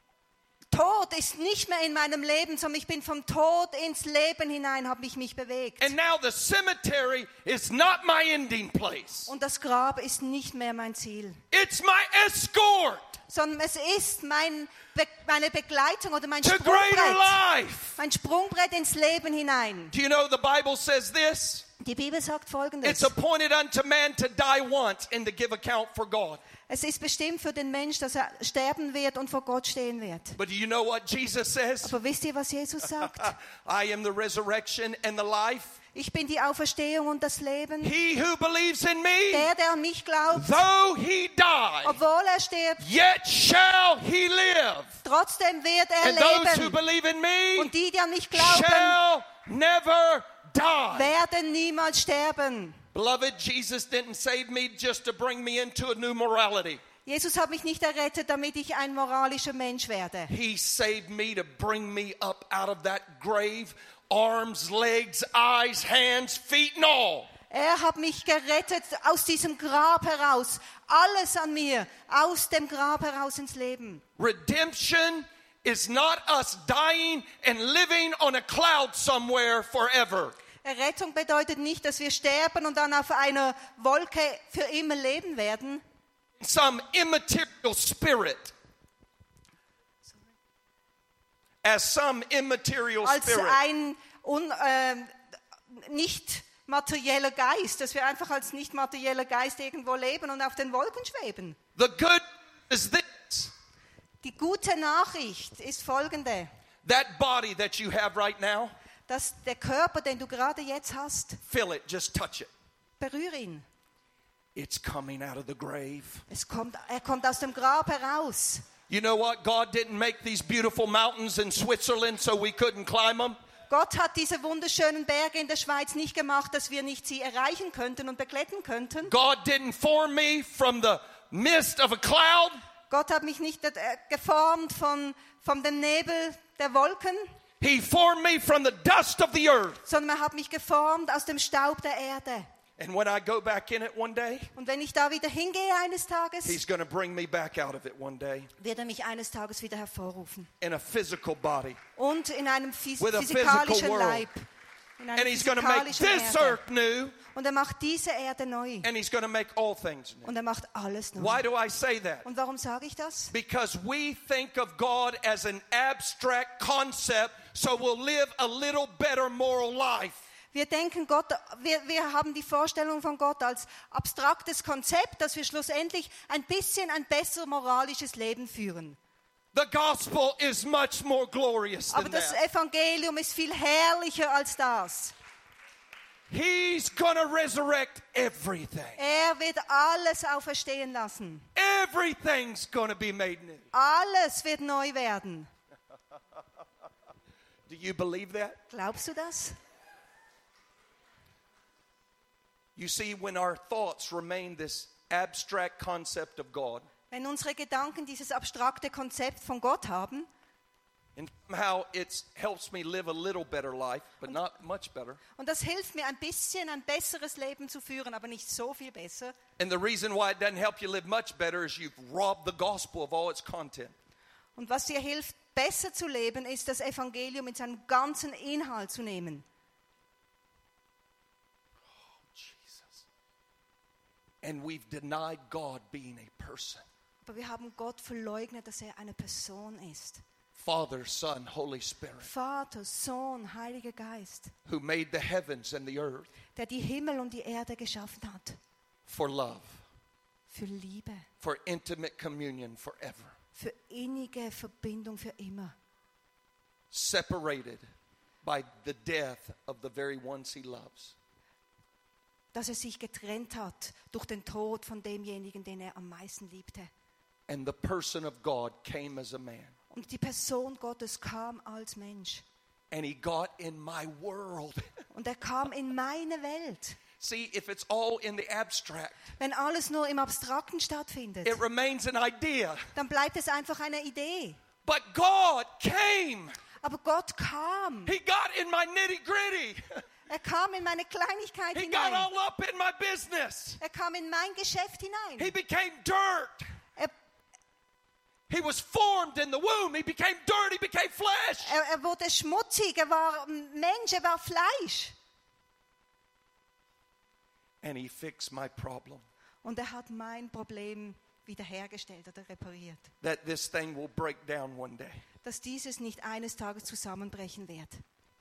Tod ist nicht mehr in meinem Leben, sondern ich bin vom Tod ins Leben hinein, habe ich mich bewegt. And now the cemetery is not my ending place. Und das Grab ist nicht mehr mein Ziel, It's my escort sondern es ist mein Be- meine Begleitung oder mein to greater Sprungbrett. life. Mein Sprungbrett ins Leben hinein. Do you know the Bible says this? Die Bibel sagt It's Folgendes. appointed unto man to die once and to give account for God. Es ist bestimmt für den Mensch, dass er sterben wird und vor Gott stehen wird. But do you know what Jesus says? Aber wisst ihr, was Jesus sagt? I am the resurrection and the life. Ich bin die Auferstehung und das Leben. He who believes in me, Der, der an mich glaubt, though he die, obwohl er stirbt, yet shall he live. trotzdem wird er And those who leben. believe in me Und die, die an mich glauben, shall never die. werden niemals sterben. Beloved, Jesus didn't save me just to bring me into a new morality. Jesus hat mich nicht errettet, damit ich ein moralischer Mensch werde. He saved me to bring me up out of that grave, arms, legs, eyes, hands, feet and all. Er hat mich gerettet aus diesem Grab heraus. Alles an mir, aus dem Grab heraus ins Leben. Redemption is not us dying and living on a cloud somewhere forever. Errettung bedeutet nicht, dass wir sterben und dann auf einer Wolke für immer leben werden. Some immaterial spirit. As some immaterial Als spirit. ein un, äh, nicht materieller Geist, dass wir einfach als nicht materieller Geist irgendwo leben und auf den Wolken schweben. The good is this. Die gute Nachricht ist folgende, That body that you have right now, dass der Körper, den du gerade jetzt hast, feel it, just touch it. berühre ihn. It's coming out of the grave. Es kommt, er kommt aus dem Grab heraus. You know what? God didn't make these beautiful mountains in Switzerland so we couldn't climb them. Gott hat diese wunderschönen Berge in der Schweiz nicht gemacht, dass wir nicht sie erreichen könnten und beklettern könnten. God didn't form me from the mist of a cloud. Gott hat mich nicht äh, geformt von, von dem Nebel der Wolken, He formed me from the dust of the earth. sondern er hat mich geformt aus dem Staub der Erde. And when I go back in it one day, Und wenn ich da wieder hingehe eines Tages, He's going to bring me back out of it one day wird er mich eines Tages wieder hervorrufen. in a physical body. Und in einem phys- With a physikalischen physical world. Leib. in einer And he's going to make physikalischen this Erde. earth new. Und er macht diese Erde neu. And he's going to make all things new. Und er macht alles neu. Why do I say that? Und warum sage ich das? Because we think of God as an abstract concept, so we'll live a little better moral life. Wir denken, Gott, wir, wir haben die Vorstellung von Gott als abstraktes Konzept, dass wir schlussendlich ein bisschen ein besser moralisches Leben führen. The gospel is much more glorious Aber than das that. Evangelium ist viel herrlicher als das. He's going to resurrect everything. Er wird alles auferstehen lassen. Everything's going to be made new. Alles wird neu werden. Do you believe that? Glaubst du das? You see, when our thoughts remain this abstract concept of God, Wenn unsere Gedanken dieses abstrakte Konzept von Gott haben, and somehow it helps me live a little better life, but not much better. und das hilft mir ein bisschen ein besseres Leben zu führen, aber nicht so viel besser. And the reason why it doesn't help you live much better is you've robbed the gospel of all its content. Und was dir hilft, besser zu leben, ist das Evangelium in seinem ganzen Inhalt zu nehmen. Jesus. And we've denied God being a person. Aber wir haben Gott verleugnet, dass er eine Person ist. Father, Son, Holy Spirit, Vater, Sohn, Heiliger Geist, who made the heavens and the earth der die Himmel und die Erde geschaffen hat. for love, Für Liebe, for intimate communion forever, für innige Verbindung für immer. separated by the death of the very ones he loves. Dass er sich getrennt hat durch den Tod von demjenigen, den er am meisten liebte. And the person of God came as a man. Und die Person Gottes kam als Mensch. And he got in my world. Und er kam in meine Welt. See, if it's all in the abstract, Wenn alles nur im Abstrakten stattfindet, it remains an idea. dann bleibt es einfach eine Idee. But God came. Aber Gott kam. He got in my nitty-gritty. Er kam in meine Kleinigkeit He got hinein. all up in my business. Er kam in mein Geschäft hinein. He became dirt. Er, He was formed in the womb. He became dirt. He became flesh. er, er wurde schmutzig, er war Mensch, er war Fleisch. And he fixed my problem. Und er hat mein Problem wiederhergestellt oder repariert. That this thing will break down one day. Dass dieses nicht eines Tages zusammenbrechen wird.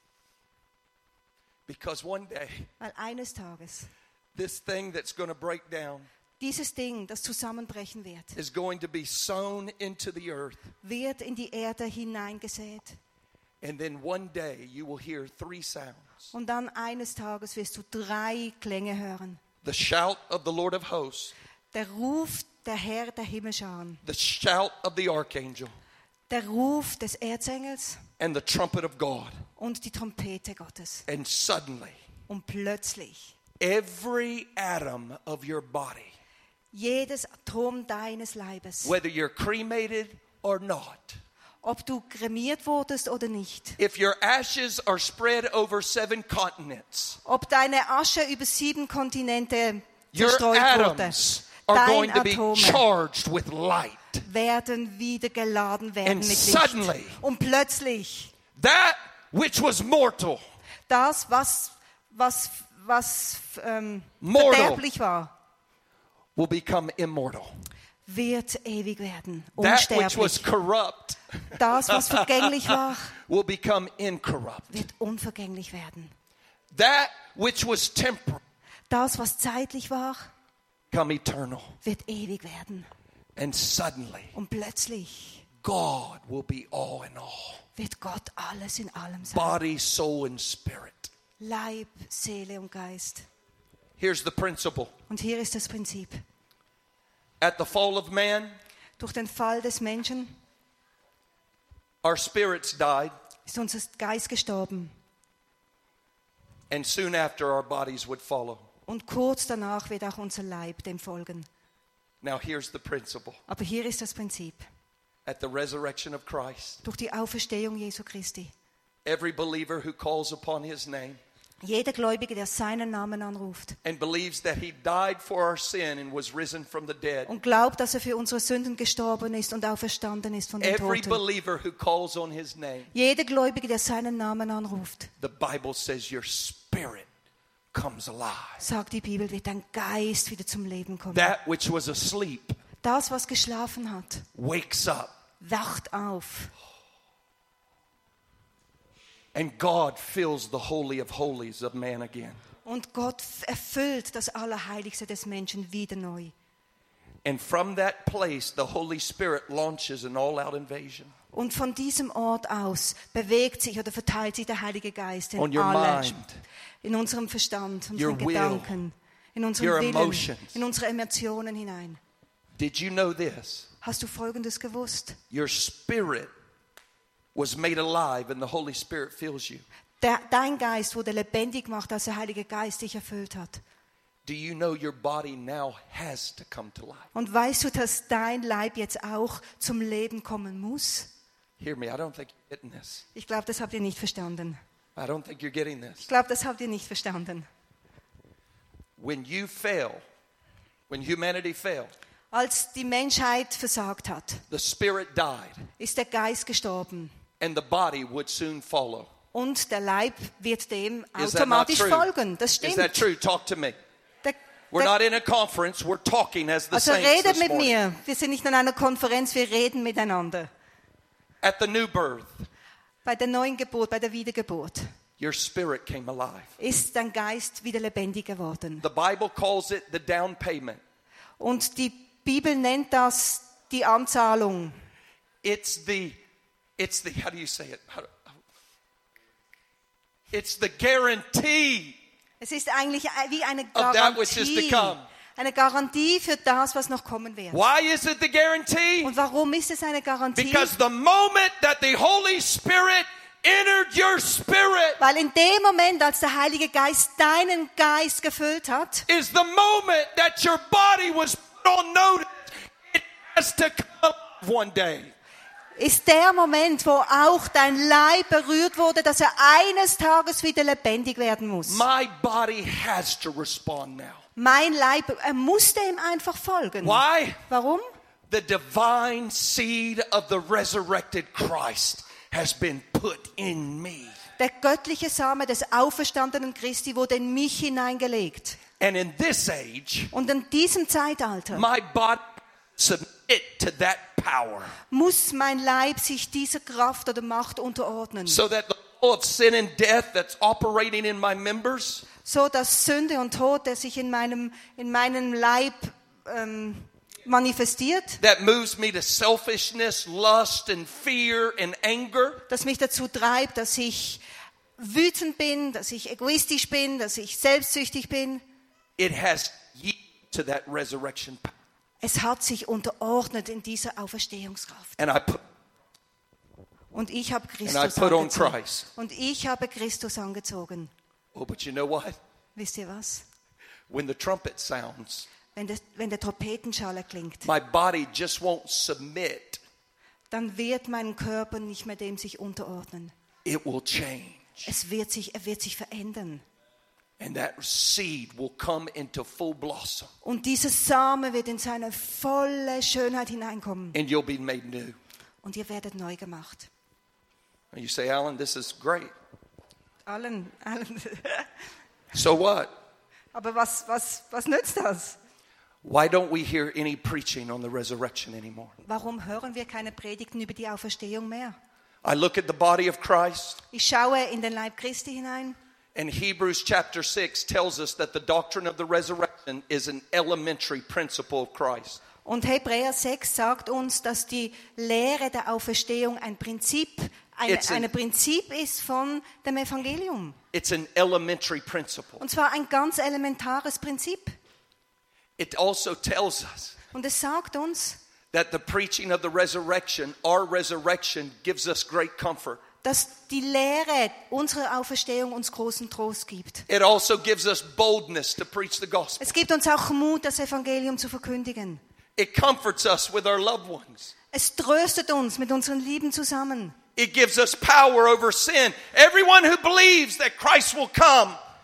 Because one day, Weil eines Tages this thing that's going to break down dieses Ding, das zusammenbrechen wird, is going to be sown into the earth. wird in die Erde hineingesät. And then one day you will hear three sounds. Und dann eines Tages wirst du drei Klänge hören. The shout of the Lord of hosts. Der Ruf der Herr der Himmelscharen. The shout of the archangel. Der Ruf des Erzengels And the trumpet of God. und die Trompete Gottes. And suddenly, Und plötzlich, every atom of your body, jedes Atom deines Leibes, whether you're cremated or not, ob du kremiert wurdest oder nicht, if your ashes are spread over seven continents, ob deine Asche über sieben Kontinente your zerstreut wurde, atoms are going deine to be Atome charged with light. werden wieder geladen werden And mit suddenly, Licht. Und plötzlich, that which was mortal, das, was, was, was ähm, Mortal. verderblich war, will become immortal. wird ewig werden, That which was unsterblich. corrupt Das, was vergänglich war, will become incorrupt. wird unvergänglich werden. That which was temporal Das, was zeitlich war, come eternal. wird ewig werden. And suddenly, Und plötzlich God will be all in all. wird Gott alles in allem sein. Body, soul, and spirit. Leib, Seele und Geist. Here's the principle. Und hier ist das Prinzip. At the fall of man, Durch den Fall des Menschen our spirits died, ist unser Geist gestorben. and soon after our bodies would follow. Und kurz danach wird auch unser Leib dem folgen. Now here's the principle. Aber hier ist das Prinzip. At the resurrection of Christ, Durch die Auferstehung Jesu Christi. every believer who calls upon his name Jeder Gläubige, der seinen Namen anruft and believes that he died for our sin and was risen from the dead. und glaubt, dass er für unsere Sünden gestorben ist und auferstanden ist von den Every Toten. believer who calls on his name, Jeder Gläubige, der seinen Namen anruft, the Bible says your spirit comes alive. sagt die Bibel, wird dein Geist wieder zum Leben kommen. That which was asleep Das, was geschlafen hat, wakes up. wacht auf. And God fills the holy of holies of man again. Und Gott erfüllt das Allerheiligste des Menschen wieder neu. And from that place, the Holy Spirit launches an all-out invasion Und von diesem Ort aus bewegt sich oder verteilt sich der Heilige Geist in on your alle, mind, in unserem Verstand, your unseren will, Gedanken, in unseren your Willen, emotions. in unsere Emotionen hinein. Did you know this? Hast du Folgendes gewusst? Your spirit was made alive and the Holy Spirit fills you. Der, dein Geist wurde lebendig gemacht, als der Heilige Geist dich erfüllt hat. Do you know your body now has to come to life? Und weißt du, dass dein Leib jetzt auch zum Leben kommen muss? Hear me, I don't think you're getting this. Ich glaube, das habt ihr nicht verstanden. I don't think you're getting this. Ich glaube, das habt ihr nicht verstanden. When you fail, when humanity failed, Als die Menschheit versagt hat, the spirit died ist der Geist gestorben. and the body would soon follow. Und der Leib wird dem Is that not automatisch true? folgen. Das Is stimmt. that true? Talk to me. Der, We're der, not in a conference, we're talking as the also saints redet this mit morning. mir. Wir sind nicht in einer Konferenz, wir reden miteinander. At the new birth, Bei der neuen Geburt, bei der Wiedergeburt, your spirit came alive. ist dein Geist wieder lebendig geworden. The Bible calls it the down payment. Und die Bibel nennt das die Anzahlung. It's the, it's the, how do you say it? How, it's the guarantee. Es ist eigentlich wie eine Of that which is to Garantie. come. Eine Garantie für das, was noch kommen wird. Why is it the guarantee? Und warum ist es eine Garantie? Because the moment that the Holy Spirit entered your spirit Weil in dem Moment, als der Heilige Geist deinen Geist gefüllt hat, is the moment that your body was put on notice. It has to come one day. ist der Moment, wo auch dein Leib berührt wurde, dass er eines Tages wieder lebendig werden muss. My body has to respond now. Mein Leib, er musste ihm einfach folgen. Why? Warum? The divine seed of the resurrected Christ has been put in me. Der göttliche Same des auferstandenen Christi wurde in mich hineingelegt. And in this age, Und in diesem Zeitalter my body submit to that power muss mein Leib sich dieser Kraft oder Macht unterordnen, so that the law of sin and death that's operating in my members so dass Sünde und Tod, der sich in meinem, in meinem Leib ähm, manifestiert, that moves me to selfishness, lust and fear and anger, das mich dazu treibt, dass ich wütend bin, dass ich egoistisch bin, dass ich selbstsüchtig bin. it has yielded to that resurrection power. Es hat sich unterordnet in dieser Auferstehungskraft. And I put Und ich habe And I Christus put on angezogen. Christ. Und ich habe Christus angezogen. Oh, but you know what? Wisst ihr was? When the trumpet sounds, Wenn der, wenn der Tropetenschall erklingt, my body just won't submit. dann wird mein Körper nicht mehr dem sich unterordnen. It will change. Es wird sich, er wird sich verändern. And that seed will come into full blossom. Und dieser Same wird in seine volle Schönheit hineinkommen. And you'll be made new. Und ihr werdet neu gemacht. And you say, Alan, this is great. Allen, allen. So what? Aber was, was, was nützt das? Why don't we hear any preaching on the resurrection anymore? Warum hören wir keine Predigten über die Auferstehung mehr? I look at the body of Christ, Ich schaue in den Leib Christi hinein. and Hebrews chapter six tells us that the doctrine of the resurrection is an elementary principle of Christ. Und Hebräer sechs sagt uns, dass die Lehre der Auferstehung ein Prinzip, ein It's an- eine Prinzip ist von dem Evangelium. It's an elementary principle. Und zwar ein ganz elementares Prinzip. It also tells us Und es sagt uns, that the preaching of the resurrection, our resurrection, gives us great comfort. dass die Lehre unserer Auferstehung uns großen Trost gibt. It also gives us boldness to preach the gospel. Es gibt uns auch Mut, das Evangelium zu verkündigen. It comforts us with our loved ones. Es tröstet uns mit unseren Lieben zusammen. It gives us power over sin. Everyone who believes that Christ will come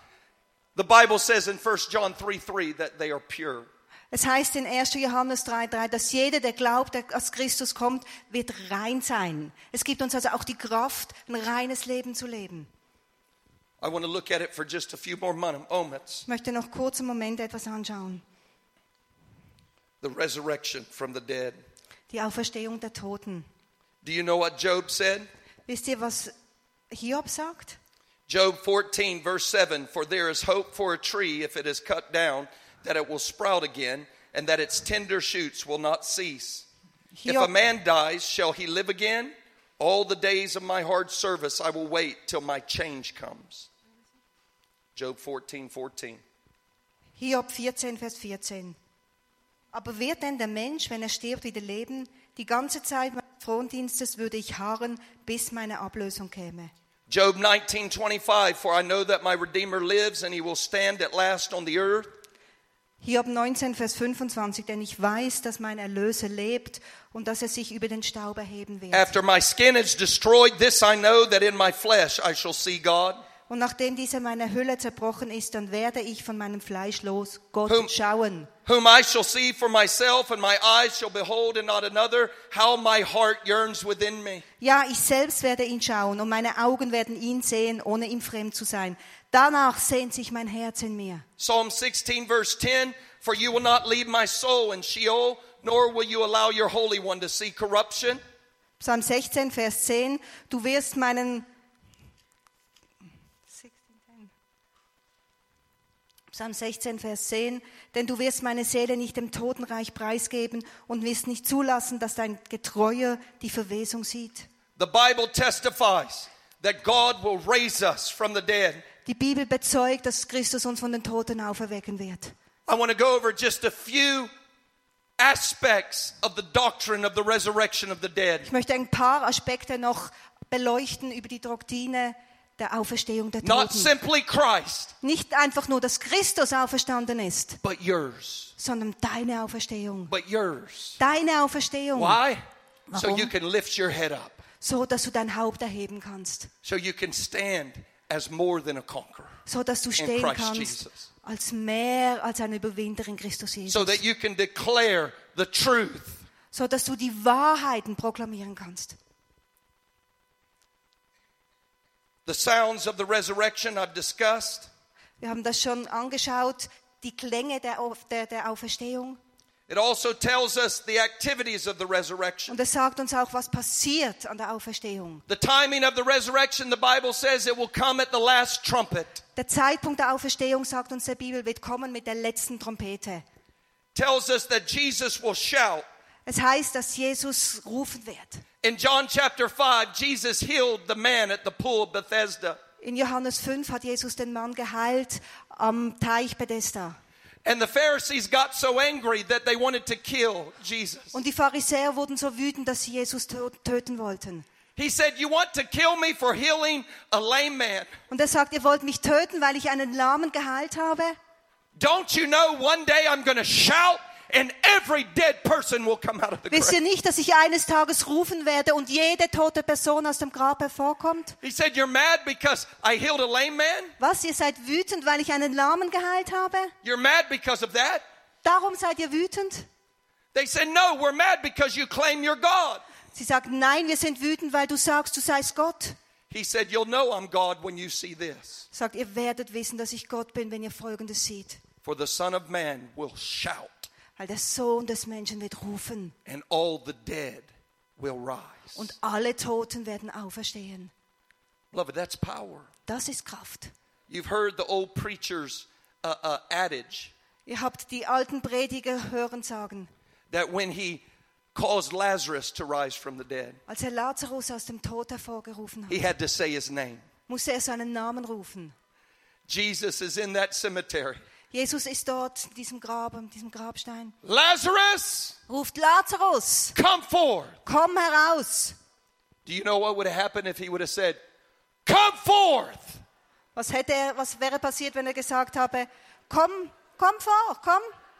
The Bible says in First John three three that they are pure. Es heißt in erster Johannes drei drei, dass jeder, der glaubt, der aus Christus kommt, wird rein sein. Es gibt uns also auch die Kraft, ein reines Leben zu leben. I want to look at it for just a few more moments. Ich möchte noch kurz einen Moment etwas anschauen. The resurrection from the dead. Die Auferstehung der Toten. Do you know what Job said? Wisst ihr, was Hiob sagt? Job fourteen verse seven, for there is hope for a tree if it is cut down, that it will sprout again, and that its tender shoots will not cease. If a man dies, shall he live again? All the days of my hard service I will wait till my change comes. Job fourteen fourteen. Hiob vierzehn, Vers vierzehn. Aber wird denn der Mensch, wenn er stirbt, wieder leben? Die ganze Zeit meines Frondienstes würde ich harren, bis meine Ablösung käme. Job nineteen twenty-five, for I know that my Redeemer lives and he will stand at last on the earth. Hiob neunzehn, Vers fünfundzwanzig, denn ich weiß, dass mein Erlöser lebt und dass er sich über den Staub erheben wird. After my skin is destroyed, this I know, that in my flesh I shall see God. Und nachdem diese meine Hülle zerbrochen ist, dann werde ich von meinem Fleisch los Gott Whom- schauen. Whom I shall see for myself, and my eyes shall behold and not another, how my heart yearns within me. Ja, ich selbst werde ihn schauen und meine Augen werden ihn sehen, ohne ihm fremd zu sein. Danach sehnt sich mein Herz in mir. Psalm sixteen verse ten, for you will not leave my soul in Sheol, nor will you allow your Holy One to see corruption. Psalm sechzehn, Vers zehn, du wirst meinen... Psalm sechzehn, Vers zehn, denn du wirst meine Seele nicht dem Totenreich preisgeben und wirst nicht zulassen, dass dein Getreuer die Verwesung sieht. The Bible testifies that God will raise us from the dead. Die Bibel bezeugt, dass Christus uns von den Toten auferwecken wird. I want to go over just a few aspects of the doctrine of the resurrection of the dead. Ich möchte ein paar Aspekte noch beleuchten über die Doktrine der Auferstehung der Not Toten. simply Christ, Nicht einfach nur, dass Christus auferstanden ist, but yours. sondern deine Auferstehung. But yours. Deine Auferstehung. Why? So Warum? you can lift your head up. So, dass du dein Haupt erheben kannst. So you can stand as more than a conqueror. So, dass du In stehen Christ kannst Jesus. als mehr als ein Überwinder in Christus So Jesus. that you can declare the truth. So, dass du die Wahrheiten proklamieren kannst. The sounds of the resurrection I've discussed. Wir haben das schon angeschaut, die Klänge der, Au- der, der Auferstehung. It also tells us the activities of the resurrection. Und es sagt uns auch, was passiert an der Auferstehung. The timing of the resurrection, the Bible says it will come at the last trumpet. Der Zeitpunkt der Auferstehung, sagt uns der Bibel, wird kommen mit der letzten Trompete. Tells us that Jesus will shout. Es heißt, dass Jesus rufen wird. In John chapter five, Jesus healed the man at the pool of Bethesda. In Johannes fünf hat Jesus den Mann geheilt am Teich Bethesda. And the Pharisees got so angry that they wanted to kill Jesus. Und die Pharisäer wurden so wütend, dass sie Jesus tö- töten wollten. He said, you want to kill me for healing a lame man? Und er sagt, ihr wollt mich töten, weil ich einen Lahmen geheilt habe? Don't you know one day I'm going to shout and every dead person will come out of the Wisst ihr grave? nicht, dass ich eines Tages rufen werde und jede tote Person aus dem Grab hervorkommt? He said, you're mad because I healed a lame man? Was, ihr seid wütend, weil ich einen Lahmen geheilt habe? You're mad because of that? Darum seid ihr wütend? They said, no, we're mad because you claim you're God. Sie sagen, nein, wir sind wütend, weil du sagst, du seist Gott. He said, you'll know I'm God when you see this. Sagt, ihr werdet wissen, dass ich Gott bin, wenn ihr Folgendes seht. For the Son of Man will shout, Weil der Sohn des Menschen wird rufen and all the dead will rise. und alle Toten werden auferstehen. Beloved, that's power. Das ist Kraft. You've heard the old preacher's uh, uh, adage Ihr habt die alten Prediger hören sagen, that when he caused Lazarus to rise from the dead, als er Lazarus aus dem Tod hervorgerufen he hat, had to say his name. musste er seinen Namen rufen. Jesus is in that cemetery. Jesus ist dort in diesem Grab, in diesem Grabstein. Lazarus, Ruft Lazarus, come forth. komm heraus. Do you know what would have happened if he would have said, come forth? Was hätte er, was wäre passiert, wenn er gesagt habe, komm, komm vor, komm.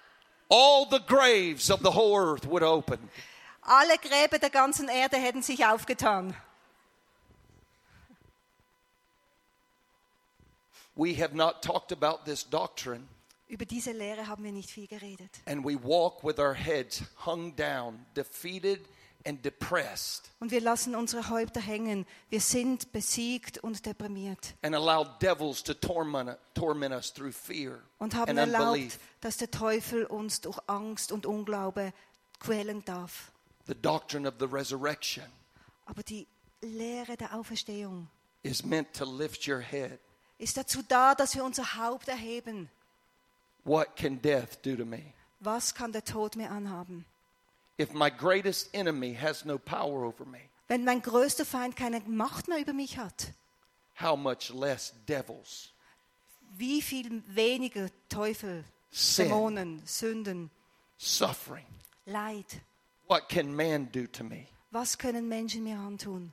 All the graves of the whole earth would open. Alle Gräber der ganzen Erde hätten sich aufgetan. We have not talked about this doctrine, Über diese Lehre haben wir nicht viel geredet. and we walk with our heads hung down, defeated and depressed, Und wir lassen unsere Häupter hängen. Wir sind besiegt und deprimiert. and allow devils to torment, torment us through fear Und haben and erlaubt, unbelief. dass der Teufel uns durch Angst und Unglaube quälen darf. The doctrine of the resurrection Aber die Lehre der Auferstehung is meant to lift your head. ist dazu da, dass wir unser Haupt erheben. What can death do to me? Was kann der Tod mir anhaben? If my greatest enemy has no power over me, Wenn mein größter Feind keine Macht mehr über mich hat, how much less devils, wie viel weniger Teufel, sin, Dämonen, Sünden, suffering, Leid. what can man do to me? Was können Menschen mir antun?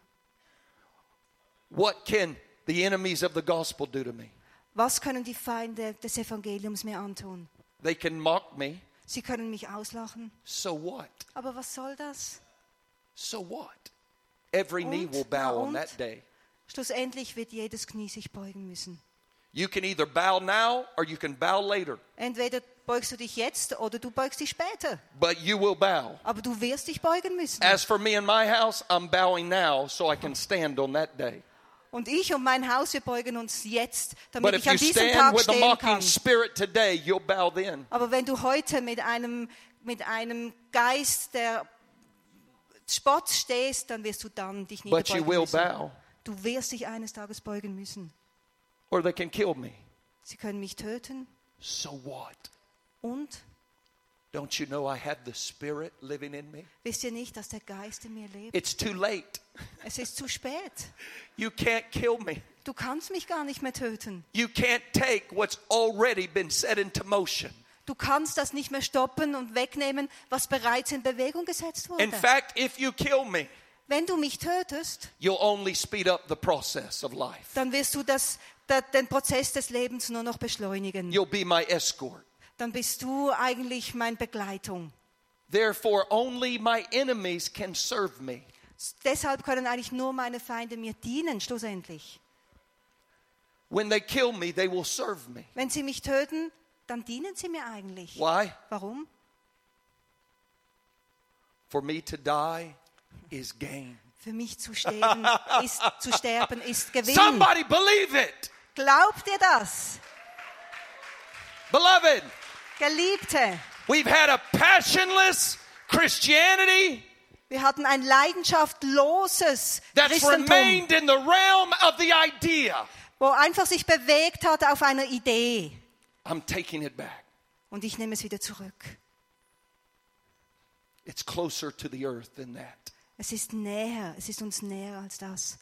What can the enemies of the gospel do to me? Was können die Feinde des Evangeliums mir antun? They can mock me. Sie können mich auslachen. So what? Aber was soll das? So what? Every knee Und? will Na bow on und? that day. Schlussendlich wird jedes Knie sich beugen müssen. You can either bow now or you can bow later, Entweder beugst du dich jetzt oder du beugst dich später. but you will bow. Aber du wirst dich beugen müssen. As for me and my house, I'm bowing now so I can stand on that day. Und ich und mein Haus, wir beugen uns jetzt, But damit if ich an you diesem stand Tag with a stehen mocking kann. spirit today, you'll bow then. Aber wenn du heute mit einem, mit einem Geist der Spott stehst, dann wirst du dann dich But you niederbeugen will müssen. bow, Du wirst dich eines Tages beugen müssen. or they can kill me. Sie können mich töten. So what? Und Don't you know I have the Spirit living in me? wisst ihr nicht, dass der Geist in mir lebt? It's too late. Es ist zu spät. You can't kill me. Du kannst mich gar nicht mehr töten. You can't take what's already been set into motion. Du kannst das nicht mehr stoppen und wegnehmen, was bereits in Bewegung gesetzt wurde. In fact, if you kill me, Wenn du mich tötest, you'll only speed up the process of life. dann wirst du das, da, den Prozess des Lebens nur noch beschleunigen. You'll be my escort. Dann bist du eigentlich meine Begleitung. Therefore, only my enemies can serve me. Deshalb können eigentlich nur meine Feinde mir dienen, schlussendlich. When they kill me, they will serve me. Wenn sie mich töten, dann dienen sie mir eigentlich. Why? Warum? For me to die is gain. Für mich zu sterben ist, zu sterben ist Gewinn. Somebody believe it. Glaubt ihr das? Beloved, Geliebte, we've had a passionless Christianity wir hatten ein leidenschaftsloses that's Christentum, remained in the realm of the idea. wo einfach sich bewegt hat auf einer Idee. I'm taking it back. Und ich nehme es wieder zurück. It's closer to the earth than that. Es ist näher, es ist uns näher als das.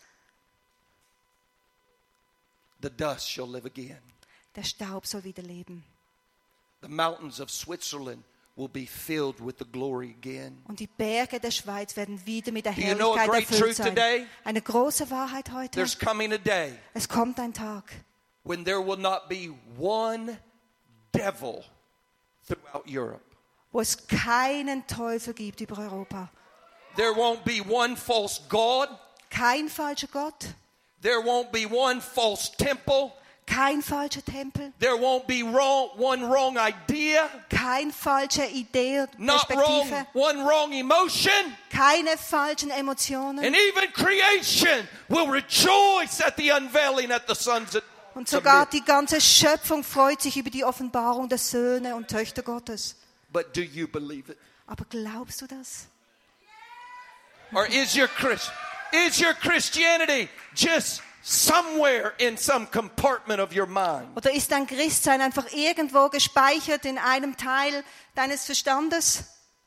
The dust shall live again. Der Staub soll wieder leben. The mountains of Switzerland will be filled with the glory again. Und die Berge der Schweiz werden wieder mit der Do you know a Herrlichkeit great erfüllt truth sein. today? Eine große Wahrheit heute. There's coming a day Es kommt ein Tag, when there will not be one devil throughout Europe. wo es keinen Teufel gibt über Europa. There won't be one false god. Kein falscher Gott, There won't be one false temple. kein falscher Tempel, There won't be wrong, one wrong idea. kein falsche Idee und Not wrong, Perspektive, one wrong emotion. keine falschen Emotionen. And even creation will rejoice at the unveiling at the sons of Und sogar die ganze Schöpfung freut sich über die Offenbarung der Söhne und Töchter Gottes. But do you believe it? Aber glaubst du das? Or is your Christ, is your Christianity just somewhere in some compartment of your mind? Oder ist dein Christsein einfach irgendwo gespeichert in einem Teil deines Verstandes?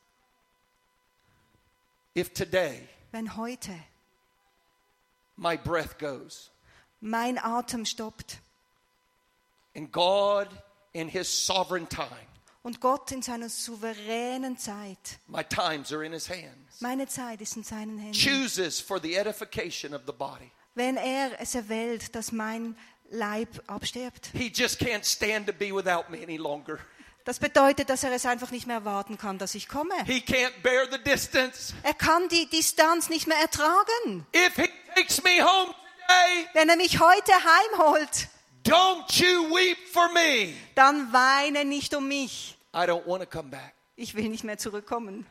If today Wenn heute my breath goes mein Atem stoppt and God in his sovereign time, und Gott in seiner souveränen Zeit, my times are in his hands, meine Zeit ist in seinen Händen, chooses for the edification of the body, wenn er es erwählt, dass mein Leib abstirbt. he just can't stand to be without me any longer. Das bedeutet, dass er es einfach nicht mehr erwarten kann, dass ich komme. He can't bear the distance. Er kann die Distanz nicht mehr ertragen. If he takes me home today, Wenn er mich heute heimholt, don't you weep for me. dann weine nicht um mich. I don't want to come back. Ich will nicht mehr zurückkommen.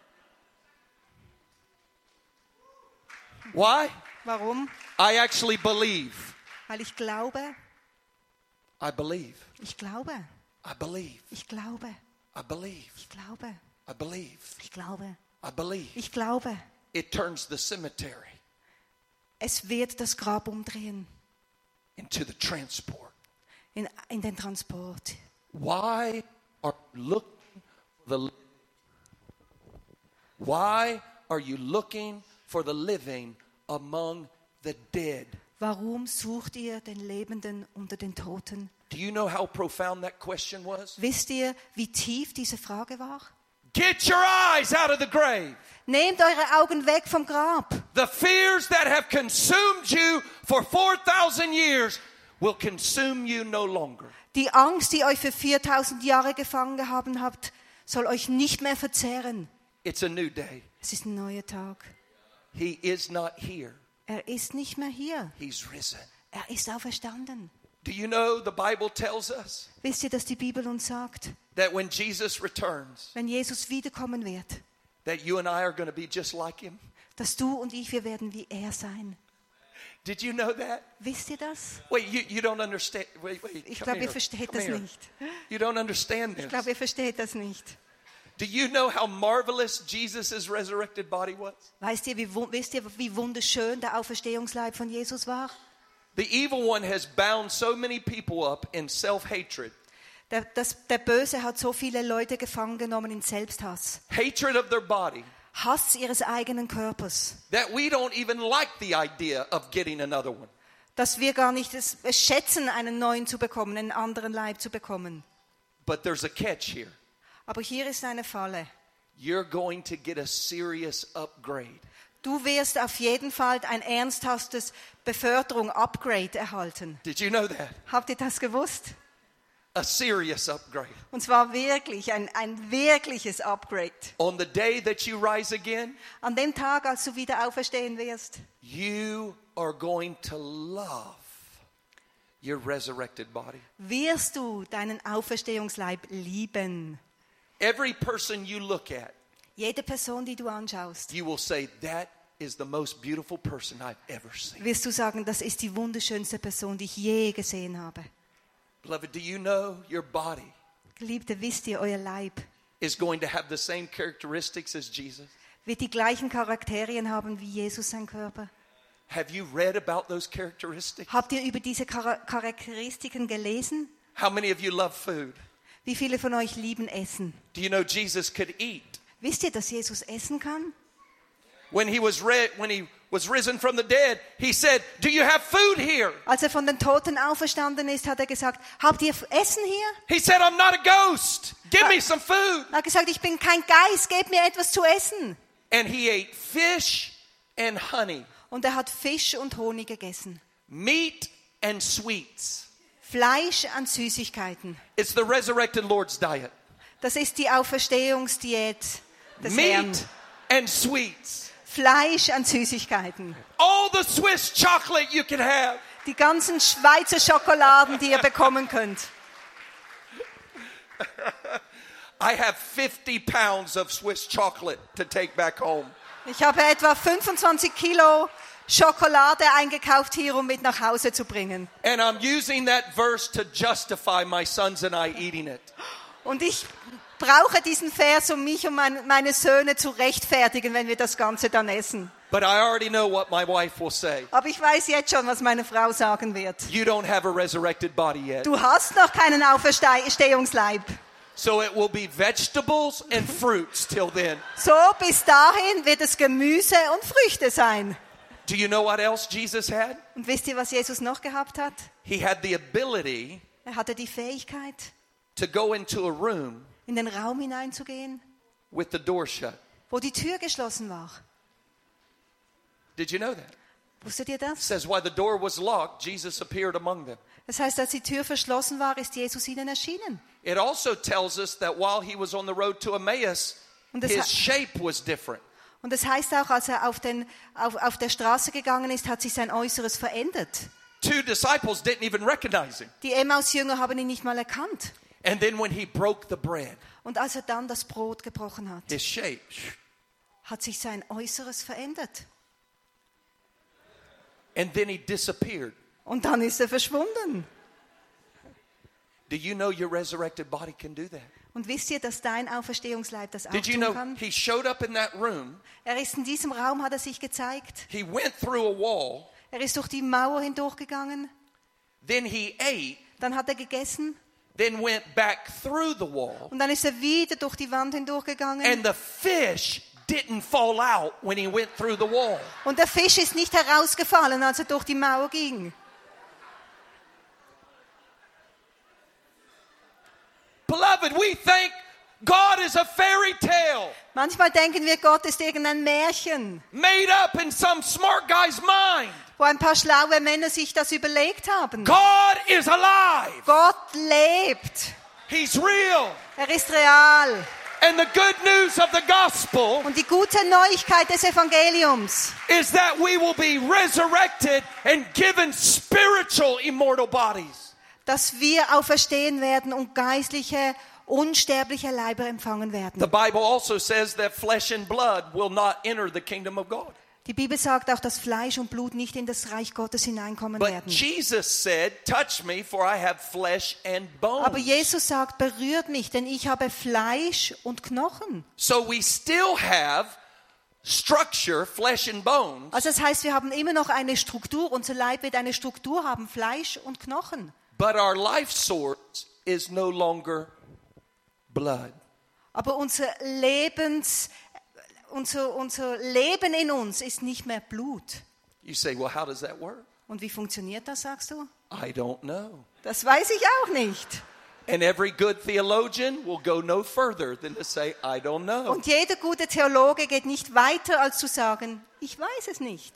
Why? Warum? I actually believe. Weil ich glaube, I believe. ich glaube, I believe. ich glaube, I believe. ich glaube, I believe. ich glaube, I believe. ich glaube. It turns the cemetery Es wird das Grab umdrehen into the transport. in, in den Transport. Why are you looking for the Why are you looking for the living among the dead? Warum sucht ihr den Lebenden unter den Toten? Do you know how profound that question was? Wisst ihr, wie tief diese Frage war? Get your eyes out of the grave. Nehmt eure Augen weg vom Grab. The fears that have consumed you for four thousand years will consume you no longer. Die Angst, die euch für viertausend Jahre gefangen gehabt habt, soll euch nicht mehr verzehren. It's a new day. Es ist ein neuer Tag. He is not here. Er ist nicht mehr hier. He's risen. Er ist auferstanden. Do you know the Bible tells us Wisst ihr, dass die Bibel uns sagt, that when Jesus returns, wenn Jesus wiederkommen wird, that you and I are going to be just like him? dass du und ich, wir werden wie er sein. Did you know that? Wisst ihr das? Wait, you, you don't understand. Wait, wait. Ich come glaube, ihr here. versteht Come das here. nicht. You don't understand Ich this. glaube, ihr versteht das nicht. Do you know how marvelous Jesus' resurrected body was? Weißt ihr, wie, wu- wisst ihr, wie wunderschön der Auferstehungsleib von Jesus war? The evil one has bound so many people up in self-hatred, Der, das, der Böse hat so viele Leute gefangen genommen in Selbsthass. hatred of their body, Hass ihres eigenen Körpers. that we don't even like the idea of getting another one. Dass wir gar nicht es, es schätzen, einen neuen zu bekommen, einen anderen Leib zu bekommen. But there's a catch here. Aber hier ist eine Falle. You're going to get a serious upgrade. Du wirst auf jeden Fall ein ernsthaftes Beförderung, Upgrade erhalten. Did you know that? Habt ihr das gewusst? A serious upgrade. Und zwar wirklich, ein, ein wirkliches Upgrade. On the day that you rise again, An dem Tag, als du wieder auferstehen wirst, you are going to love your resurrected body. wirst du deinen Auferstehungsleib lieben. Every person you look at, Jede Person, die du anschaust, you will say, that is the most beautiful person I've ever seen. wirst du sagen, das ist die wunderschönste Person, die ich je gesehen habe. Beloved, do you know your body Geliebte, wisst ihr, euer Leib is going to have the same characteristics as Jesus? wird die gleichen Charakterien haben wie Jesus sein Körper. Have you read about those characteristics? Habt ihr über diese Chara- Charakteristiken gelesen? How many of you love food? Wie viele von euch lieben Essen? Do you know Jesus could eat? Wisst ihr, dass Jesus essen kann? When he was re- when he was risen from the dead, he said, "Do you have food here?" Als er von den Toten auferstanden ist, hat er gesagt, habt ihr Essen hier? He said, "I'm not a ghost. Give me some food." Er hat gesagt, ich bin kein Geist, gebt mir etwas zu essen. And he ate fish and honey, Und er hat Fisch und Honig gegessen. meat and sweets. Fleisch an Süßigkeiten. It's the resurrected Lord's diet. Das ist die Auferstehungsdiät des Herrn. Meat and sweets. Fleisch an Süßigkeiten. All the Swiss chocolate you can have. Die ganzen Schweizer Schokoladen, die ihr bekommen könnt. I have fifty pounds of Swiss chocolate to take back home. Ich habe etwa fünfundzwanzig Kilo Schokolade eingekauft hier, um mit nach Hause zu bringen. And I'm using that verse to justify my sons and I eating it. Und ich brauche diesen Vers, um mich und mein, meine Söhne zu rechtfertigen, wenn wir das Ganze dann essen. But I already know what my wife will say. Aber ich weiß jetzt schon, was meine Frau sagen wird. You don't have a resurrected body yet. Du hast noch keinen Auferstehungsleib. So it will be vegetables and fruits till then. So, bis dahin wird es Gemüse und Früchte sein. Do you know what else Jesus had? Und wisst ihr, was Jesus noch gehabt hat? He had the ability Er hatte die Fähigkeit, to go into a room in den Raum hineinzugehen, with the door shut. wo die Tür geschlossen war. Did you know that? Wusstet ihr It das? says while the door was locked, Jesus appeared among them. Das heißt, als die Tür verschlossen war, ist Jesus ihnen erschienen. It also tells us that while he was on the road to Emmaus, Und das his ha- shape was different. Und das heißt auch, als er auf, den, auf, auf der Straße gegangen ist, hat sich sein Äußeres verändert. two disciples didn't even recognize him. Die Emmaus-Jünger haben ihn nicht mal erkannt. And then when he broke the bread, Und als er dann das Brot gebrochen hat, his shape, hat sich sein Äußeres verändert. and then he disappeared. Und dann ist er verschwunden. Do you know your resurrected body can do that? Und wisst ihr, dass dein Auferstehungsleib das auch Did you tun know kann? he showed up in that room, Er ist in diesem Raum, hat er sich gezeigt. he went through a wall, Er ist durch die Mauer hindurchgegangen. then he ate, Dann hat er gegessen. then went back through the wall, Und dann ist er wieder durch die Wand hindurchgegangen. and the fish didn't fall out when he went through the wall. Und der Fisch ist nicht herausgefallen, als er durch die Mauer ging. Beloved, we think God is a fairy tale Manchmal denken wir, Gott ist irgendein Märchen, made up in some smart guy's mind. wo ein paar schlaue Männer sich das überlegt haben. God is alive. Gott lebt. He's real. Er ist real. And the good news of the gospel Und die gute Neuigkeit des Evangeliums is that we will be resurrected and given spiritual immortal bodies. dass wir auferstehen werden und geistliche, unsterbliche Leiber empfangen werden. The Bible also says that flesh and blood will not enter the kingdom of God. Die Bibel sagt auch, dass Fleisch und Blut nicht in das Reich Gottes hineinkommen But werden. Jesus said, touch me for I have flesh and Aber bones. Jesus sagt, berührt mich, denn ich habe Fleisch und Knochen. So we still have structure, flesh and bones, Also das heißt, wir haben immer noch eine Struktur, unser Leib wird eine Struktur haben, Fleisch und Knochen. but our life source is no longer blood. Aber unser Lebens, unser, unser Leben in uns ist nicht mehr Blut. You say, well, how does that work? Und wie funktioniert das, sagst du? I don't know. Das weiß ich auch nicht. And every good theologian will go no further than to say, I don't know. Und jeder gute Theologe geht nicht weiter, als zu sagen, ich weiß es nicht.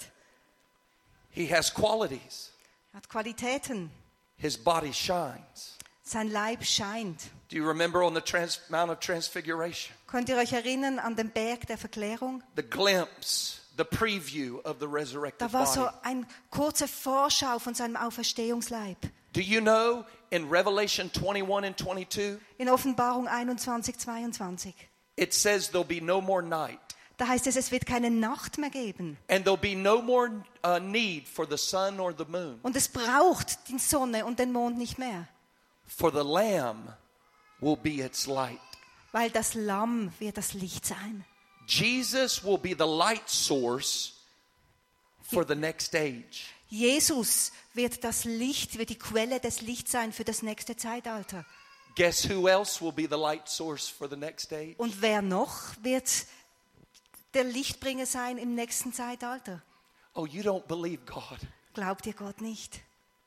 He has qualities. Er hat Qualitäten. His body shines. Sein Leib scheint. Do you remember on the trans- Mount of Transfiguration? Könnt ihr euch erinnern an den Berg der Verklärung? The glimpse, the preview of the resurrected Da war body. so eine kurze Vorschau von seinem Auferstehungsleib. Do you know in Revelation twenty-one and twenty-two, In Offenbarung einundzwanzig, zweiundzwanzig. it says there'll be no more night. Da heißt es, es wird keine Nacht mehr geben. And there'll be no more uh, need for the sun or the moon. Und es braucht die Sonne und den Mond nicht mehr. For the Lamb will be its light. Weil das Lamm wird das Licht sein. Jesus will be the light source for the next age. Jesus wird das Licht, wird die Quelle des Lichts sein für das nächste Zeitalter. Guess who else will be the light source for the next age? Und wer noch wird der Lichtbringer sein im nächsten Zeitalter? Oh, you don't believe God. Glaubt ihr Gott nicht?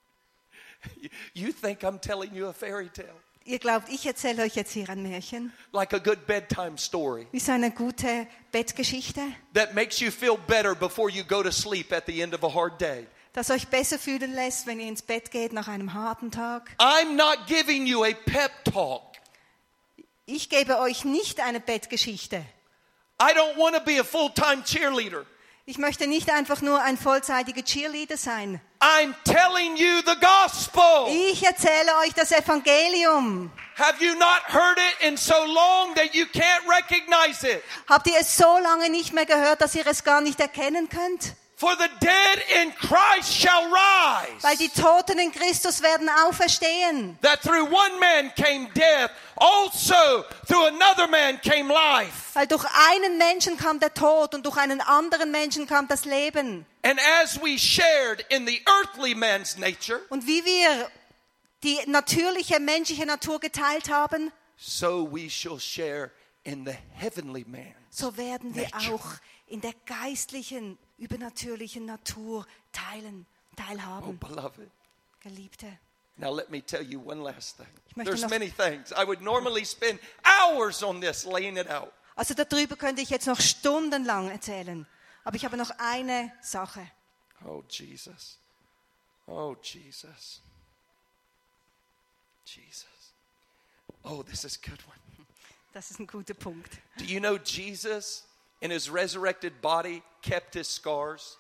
You think I'm telling you a fairy tale. Ihr glaubt, ich erzähle euch jetzt hier ein Märchen, Like a good bedtime story wie so eine gute Bettgeschichte, that makes you feel better before you go to sleep at the end of a hard day. das euch besser fühlen lässt, wenn ihr ins Bett geht nach einem harten Tag. I'm not giving you a pep talk. Ich gebe euch nicht eine Bettgeschichte. I don't want to be a full-time cheerleader. Ich möchte nicht einfach nur ein vollzeitiger Cheerleader sein. I'm telling you the gospel. Ich erzähle euch das Evangelium. Have you not heard it in so long that you can't recognize it? Habt ihr es so lange nicht mehr gehört, dass ihr es gar nicht erkennen könnt? For the dead in Christ shall rise. Weil die Toten in Christus werden auferstehen. That through one man came death, also through another man came life. Weil durch einen Menschen kam der Tod und durch einen anderen Menschen kam das Leben. And as we shared in the earthly man's nature, Und wie wir die natürliche menschliche Natur geteilt haben, so we shall share in the heavenly man. so werden wir Nature. auch in der geistlichen, übernatürlichen Natur teilen, Oh, teilhaben. beloved. Geliebte. Now let me tell you one last thing. Ich möchte There's noch- many things. I would normally spend hours on this, laying it out. Also darüber könnte ich jetzt noch stundenlang erzählen. Aber ich habe noch eine Sache. Oh, Jesus. Oh, Jesus. Jesus. Oh, this is a good one. Das ist ein guter Punkt. Do you know Jesus in his resurrected body kept his scars?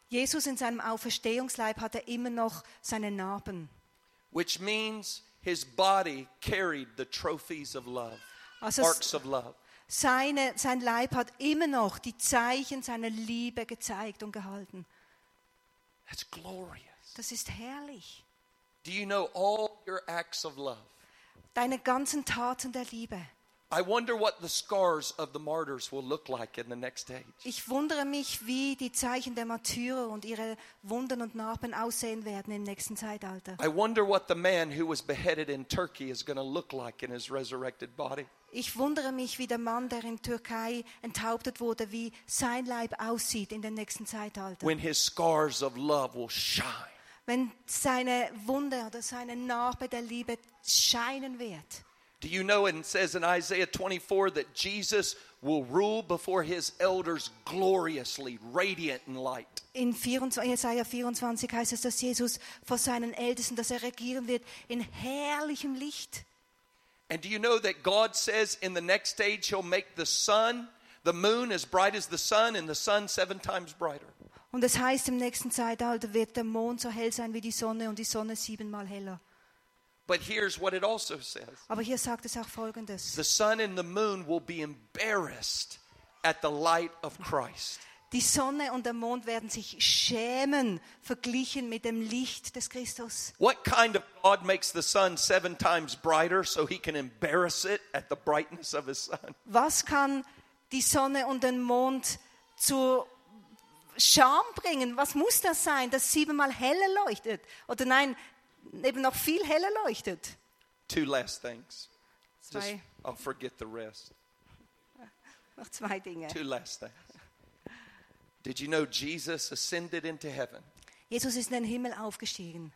Jesus in seinem Auferstehungsleib hatte immer noch seine Narben. which means his body carried the trophies of love, Also marks of love. seine, sein Leib hat immer noch die Zeichen seiner Liebe gezeigt und gehalten. That's glorious. Das ist herrlich. Do you know all your acts of love? Deine ganzen Taten der Liebe. I wonder what the scars of the martyrs will look like in the next age. Ich wundere mich, wie die Zeichen der Märtyrer und ihre Wunden und Narben aussehen werden im nächsten Zeitalter. I wonder what the man who was beheaded in Turkey is going to look like in his resurrected body. Ich wundere mich, wie der Mann, der in Türkei enthauptet wurde, wie sein Leib aussieht in dem nächsten Zeitalter. When his scars of love will shine. Wenn seine Wunde oder seine Narbe der Liebe scheinen wird. Do you know, it says in Isaiah twenty-four that Jesus will rule before his elders gloriously, radiant in light. In Jesaja vierundzwanzig heißt es, dass Jesus vor seinen Ältesten, dass er regieren wird in herrlichem Licht. And do you know that God says in the next stage he'll make the sun, the moon as bright as the sun and the sun seven times brighter. Und es heißt, im nächsten Zeitalter wird der Mond so hell sein wie die Sonne und die Sonne siebenmal heller. But here's what it also says. Aber hier sagt es auch Folgendes. The sun and the moon will be embarrassed at the light of Christ. Die Sonne und der Mond werden sich schämen, verglichen mit dem Licht des Christus. What kind of God makes the sun seven times brighter so he can embarrass it at the brightness of his son? Was kann die Sonne und den Mond zu Scham bringen? Was muss das sein, dass siebenmal heller leuchtet? Oder nein, eben noch viel heller leuchtet. Two last things. Just, Zwei, I'll forget the rest. noch zwei Dinge. Two last things. Did you know Jesus ascended into heaven? Jesus ist in den Himmel aufgestiegen.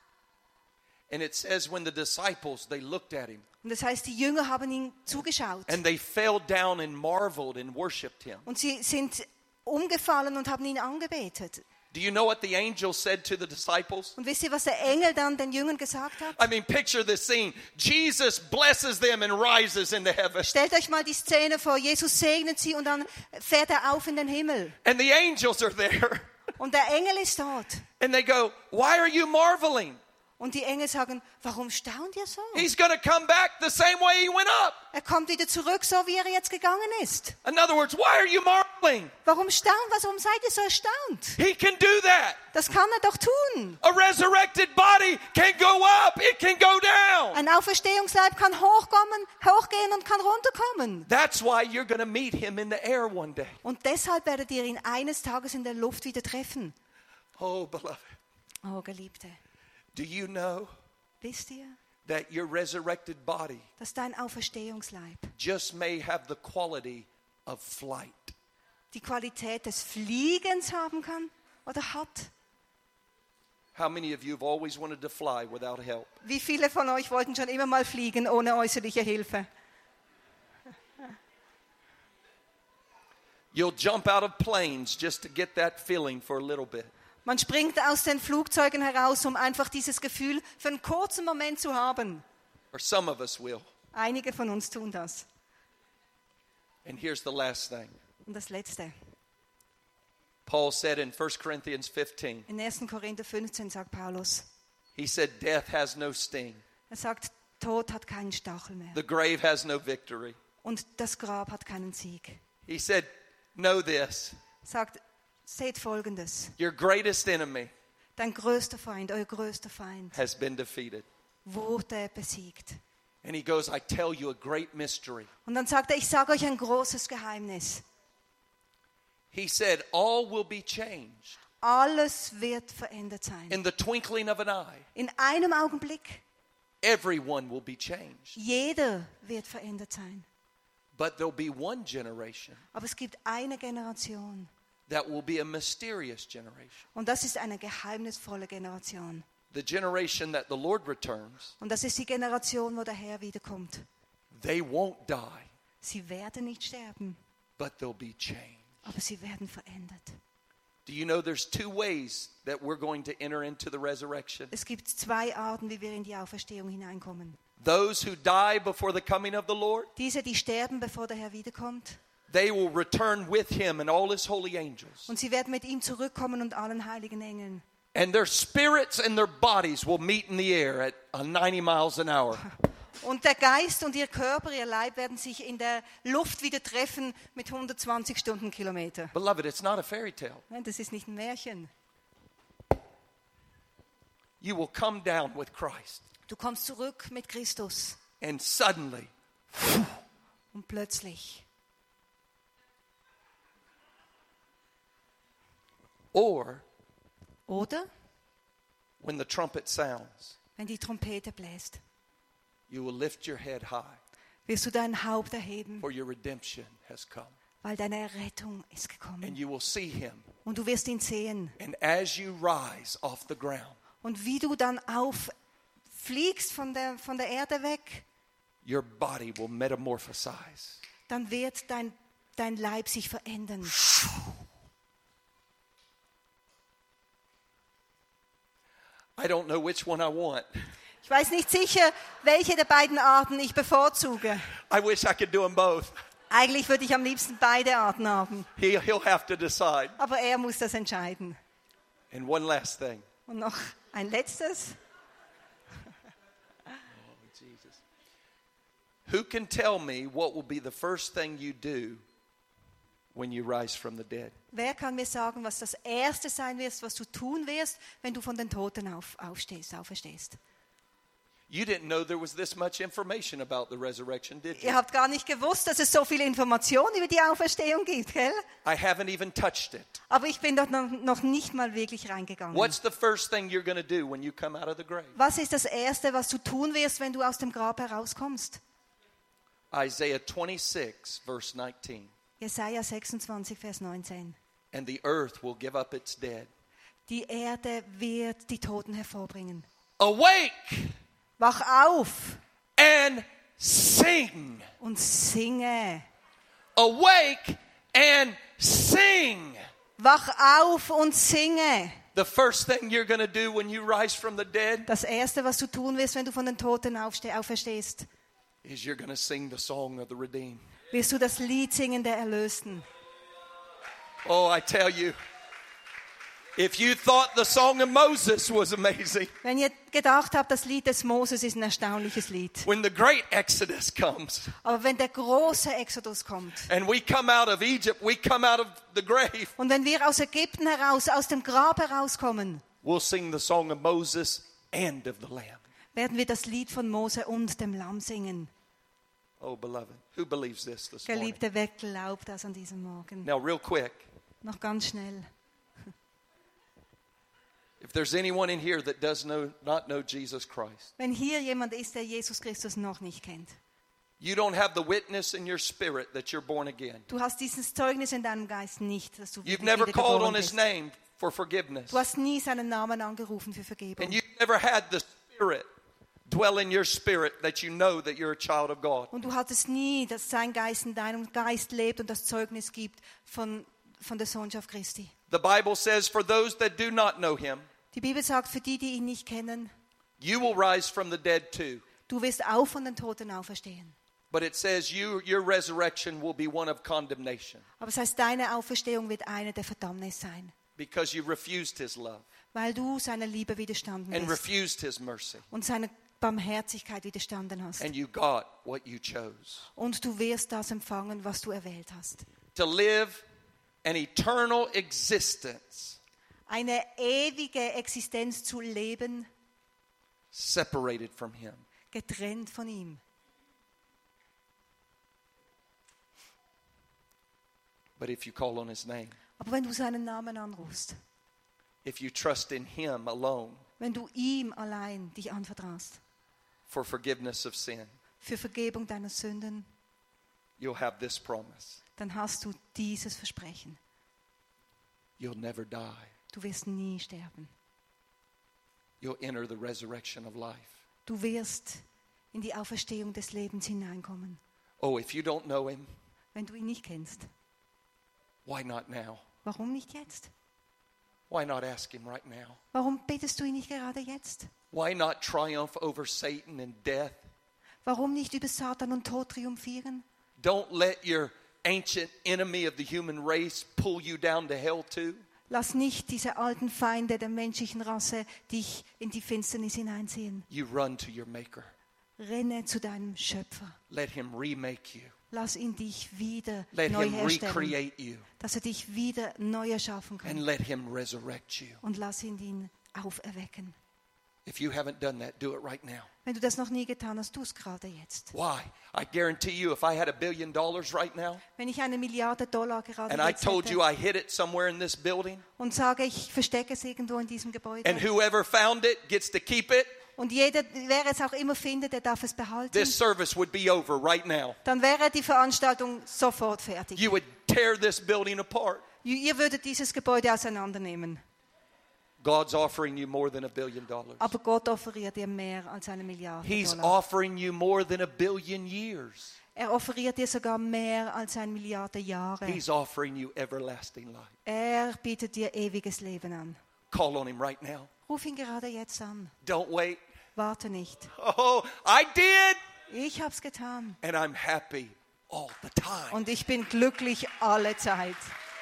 And it says when the disciples, they looked at him. Und das heißt, die Jünger haben ihm zugeschaut. And they fell down and marveled and worshipped him. Und sie sind umgefallen und haben ihn angebetet. Do you know what the angel said to the disciples? Und wisst ihr, was der Engel dann den Jüngern gesagt hat? I mean, picture this scene. Jesus blesses them and rises into heaven. Stellt euch mal die Szene vor. Jesus segnet sie und dann fährt er auf in den Himmel. And the angels are there. Und der Engel ist dort. And they go, why are you marveling? Und die Engel sagen, warum staunt ihr so? He's going to come back the same way he went up. Er kommt wieder zurück, so wie er jetzt gegangen ist. In other words, why are you marveling? Warum staunt? Warum seid ihr so erstaunt? He can do that. Das kann er doch tun. A resurrected body can go up. It can go down. Ein Auferstehungsleib kann hochkommen, hochgehen und kann runterkommen. That's why you're going to meet him in the air one day. Und deshalb werdet ihr ihn eines Tages in der Luft wieder treffen. Oh, beloved. Oh, Geliebte, Do you know wisst ihr, that your resurrected body dass dein Auferstehungsleib just may have the quality of flight? die Qualität des Fliegens haben kann oder hat? How many of you have always wanted to fly without help? Wie viele von euch wollten schon immer mal fliegen ohne äußerliche Hilfe? You'll jump out of planes just to get that feeling for a little bit. Man springt aus den Flugzeugen heraus, um einfach dieses Gefühl für einen kurzen Moment zu haben. Or some of us will. Einige von uns tun das. And here's the last thing. Und das Letzte. Paul said in First Corinthians fifteen, In ersten Korinther fünfzehn sagt Paulus, he said, death has no sting. er sagt, Tod hat keinen Stachel mehr. The grave has no victory. Und das Grab hat keinen Sieg. He said, know this. Sagt, seht Folgendes. Your greatest enemy Dein größter Feind, euer größter Feind, has been defeated. wurde besiegt. And he goes, I tell you a great mystery. Und dann sagt er, ich sage euch ein großes Geheimnis. He said, all will be changed Alles wird verändert sein. in the twinkling of an eye. In einem Augenblick. Everyone will be changed. Jeder wird verändert sein. But there'll be one generation Aber es gibt eine Generation. that will be a mysterious generation. Und das ist eine geheimnisvolle Generation. The generation that the Lord returns, Und das ist die Generation, wo der Herr wiederkommt. they won't die, Sie werden nicht sterben, but they'll be changed. aber sie werden verändert. Do you know there's two ways that we're going to enter into the resurrection? Es gibt zwei Arten, wie wir in die Auferstehung hineinkommen. Those who die before the coming of the Lord, Diese, die sterben, bevor der Herr wiederkommt. they will return with him and all his holy angels. Und sie werden mit ihm zurückkommen und allen heiligen Engeln. And their spirits and their bodies will meet in the air at uh, ninety miles an hour. Und der Geist und ihr Körper, ihr Leib werden sich in der Luft wieder treffen mit hundertzwanzig Stundenkilometer. Beloved, it's not a fairy tale. Nein, das ist nicht ein Märchen. You will come down with Christ. Du kommst zurück mit Christus. And suddenly, Und plötzlich. or Oder when the trumpet sounds, wenn die Trompete bläst, you will lift your head high, wirst du dein Haupt erheben, for your redemption has come. weil deine Errettung ist And gekommen. you will see him. Und du wirst ihn sehen. And as you rise off the ground, Und wie du dann auffliegst von der, von der Erde weg, your body will metamorphosize. dann wird dein, dein Leib sich verändern. I don't know which one I want. Ich weiß nicht sicher, welche der beiden Arten ich bevorzuge. I wish I could do them both. Eigentlich würde ich am liebsten beide Arten haben. He, he'll have to decide. Aber er muss das entscheiden. And one last thing. Und noch ein letztes. Jesus. Who can tell me what will be the first thing you do when you rise from the dead? Wer kann mir sagen, was das Erste sein wird, was du tun wirst, wenn du von den Toten auf, aufstehst, auferstehst? You didn't know there was this much information about the resurrection, did you? Ihr habt gar nicht gewusst, dass es so viele Informationen über die Auferstehung gibt, gell? I haven't even touched it. Aber ich bin dort noch, noch nicht mal wirklich reingegangen. What's the first thing you're going to do when you come out of the grave? Was ist das Erste, was du tun wirst, wenn du aus dem Grab herauskommst? Isaiah twenty-six, verse nineteen. Jesaja sechsundzwanzig, Vers neunzehn. And the earth will give up its dead. Die Erde wird die Toten hervorbringen. Awake Wach auf and sing. und singe. Awake and sing. Wach auf und singe. The first thing you're going to do when you rise from the dead Das Erste, was du tun wirst, wenn du von den Toten aufste- auferstehst, is you're going to sing the song of the redeemed. wirst du das Lied singen der Erlösten. Oh, I tell you, if you thought the song of Moses was amazing, Wenn ihr gedacht habt, das Lied des Moses ist ein erstaunliches Lied. when the great Exodus comes Aber wenn der große Exodus kommt and we come out of Egypt, we come out of the grave, und wenn wir aus Ägypten heraus, aus dem Grab herauskommen, we'll sing the song of Moses and of the Lamb. werden wir das Lied von Mose und dem Lamm singen. Oh, beloved, who believes this this morning? Geliebte, wer glaubt das an diesem Morgen? Now, real quick, Noch ganz schnell. if there's anyone in here that does know, not know Jesus Christ, Wenn hier jemand ist, der Jesus Christus noch nicht kennt, you don't have the witness in your spirit that you're born again. du hast dieses Zeugnis in deinem Geist nicht, dass du You've wieder never called on geboren his bist. name for forgiveness. Du hast nie seinen Namen angerufen für Vergebung. And you've never had the Spirit dwell in your spirit that you know that you're a child of God. Und du hattest nie, dass sein Geist in deinem Geist lebt und das Zeugnis gibt von, von der Sohnschaft Christi. The Bible says, for those that do not know him, Die Bibel sagt, für die, die ihn nicht kennen, you will rise from the dead too. du wirst auch von den Toten auferstehen. But it says you, your resurrection will be one of condemnation Aber es heißt, deine Auferstehung wird eine der Verdammnis sein, because you refused his love weil du seiner Liebe widerstanden and bist refused his mercy. und seiner Barmherzigkeit widerstanden hast. And you got what you chose. Und du wirst das empfangen, was du erwählt hast. To live an eternal existence Eine ewige Existenz zu leben, separated from him. getrennt von ihm. But if you call on his name, Aber wenn du seinen Namen anrufst, if you trust in him alone wenn du ihm allein dich anvertraust, for forgiveness of sin, für Vergebung deiner Sünden, you'll have this promise. dann hast du dieses Versprechen. You'll never die. Du wirst nie sterben. You'll enter the resurrection of life. Du wirst in die Auferstehung des Lebens hineinkommen. Oh, if you don't know him, Wenn du ihn nicht kennst, why not now? warum nicht jetzt? Why not ask him right now? Warum betest du ihn nicht gerade jetzt? Why not triumph over Satan and death? Warum nicht über Satan und Tod triumphieren? Don't let your ancient enemy of the human race pull you down to hell too. Lass nicht diese alten Feinde der menschlichen Rasse dich in die Finsternis hineinziehen. You run to your maker. Renne zu deinem Schöpfer. Let him remake you. Lass ihn dich wieder Let neu him herstellen, recreate you. dass er dich wieder neu erschaffen And kann. let him resurrect you. Und lass ihn ihn auferwecken. If you haven't done that, do it right now. Wenn du das noch nie getan hast, tu es gerade jetzt. Why? I guarantee you, if I had a billion dollars right now, Wenn ich eine Milliarde Dollar gerade and I jetzt told hätte you I hid it somewhere in this building, und sage, ich verstecke es irgendwo in diesem Gebäude and whoever found it gets to keep it, und jeder, wer es auch immer findet, der darf es behalten, this service would be over right now. dann wäre die Veranstaltung sofort fertig. You would tear this building apart. Ihr würdet dieses Gebäude auseinandernehmen. God's offering you more than a billion dollars. Aber Gott offeriert dir mehr als eine Milliarde He's Dollar. offering you more than a billion years. Er offeriert dir sogar mehr als eine Milliarde Jahre. He's offering you everlasting life. Er bietet dir ewiges Leben an. Call on him right now. Ruf ihn gerade jetzt an. Don't wait. Warte nicht. Oh, I did. Ich hab's getan. And I'm happy all the time. Und ich bin glücklich alle Zeit.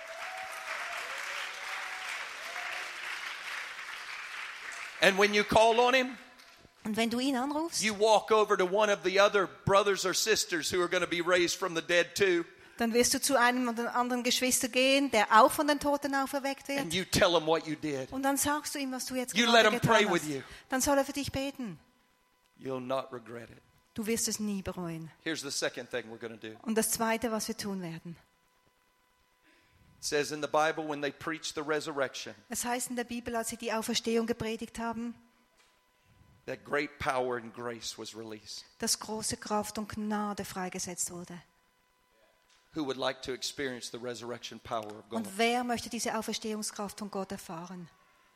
And when you call on him, Und wenn du ihn anrufst, you walk over to one of the other brothers or sisters who are going to be raised from the dead too, dann wirst du zu einem oder anderen Geschwister gehen, der auch von den Toten auferweckt wird. and you tell them what you did. Und dann sagst du ihm, was du jetzt You gerade let him pray getan with hast. you. Dann soll er für dich beten. You'll not regret it. Du wirst es nie bereuen. Here's the second thing we're going to do. Und das Zweite, was wir tun werden. It says in the Bible, when they preach the resurrection, Es heißt in der Bibel, als sie die Auferstehung gepredigt haben, that great power and grace was released. dass große Kraft und Gnade freigesetzt wurde. Who would like to experience the resurrection power of God? Und wer möchte diese Auferstehungskraft von Gott erfahren?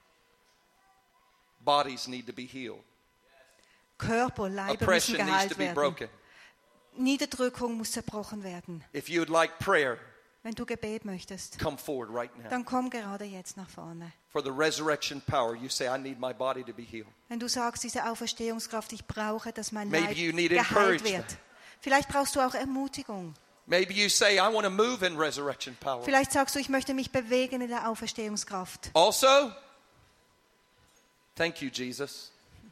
Bodies need to be healed. Körper, Leiber müssen Oppression needs to geheilt be werden. broken. Niederdrückung muss zerbrochen werden. If you would like prayer, Wenn du Gebet möchtest, come forward right now. dann komm gerade jetzt nach vorne. For the resurrection power, you say, I need my body to be healed. Wenn du sagst, diese Auferstehungskraft, ich brauche, dass mein Maybe Leib you need geheilt encouragement. wird. Vielleicht brauchst du auch Ermutigung. Maybe you say, I want to move in resurrection power. Vielleicht sagst du, ich möchte mich bewegen in der Auferstehungskraft. Also, thank you, Jesus.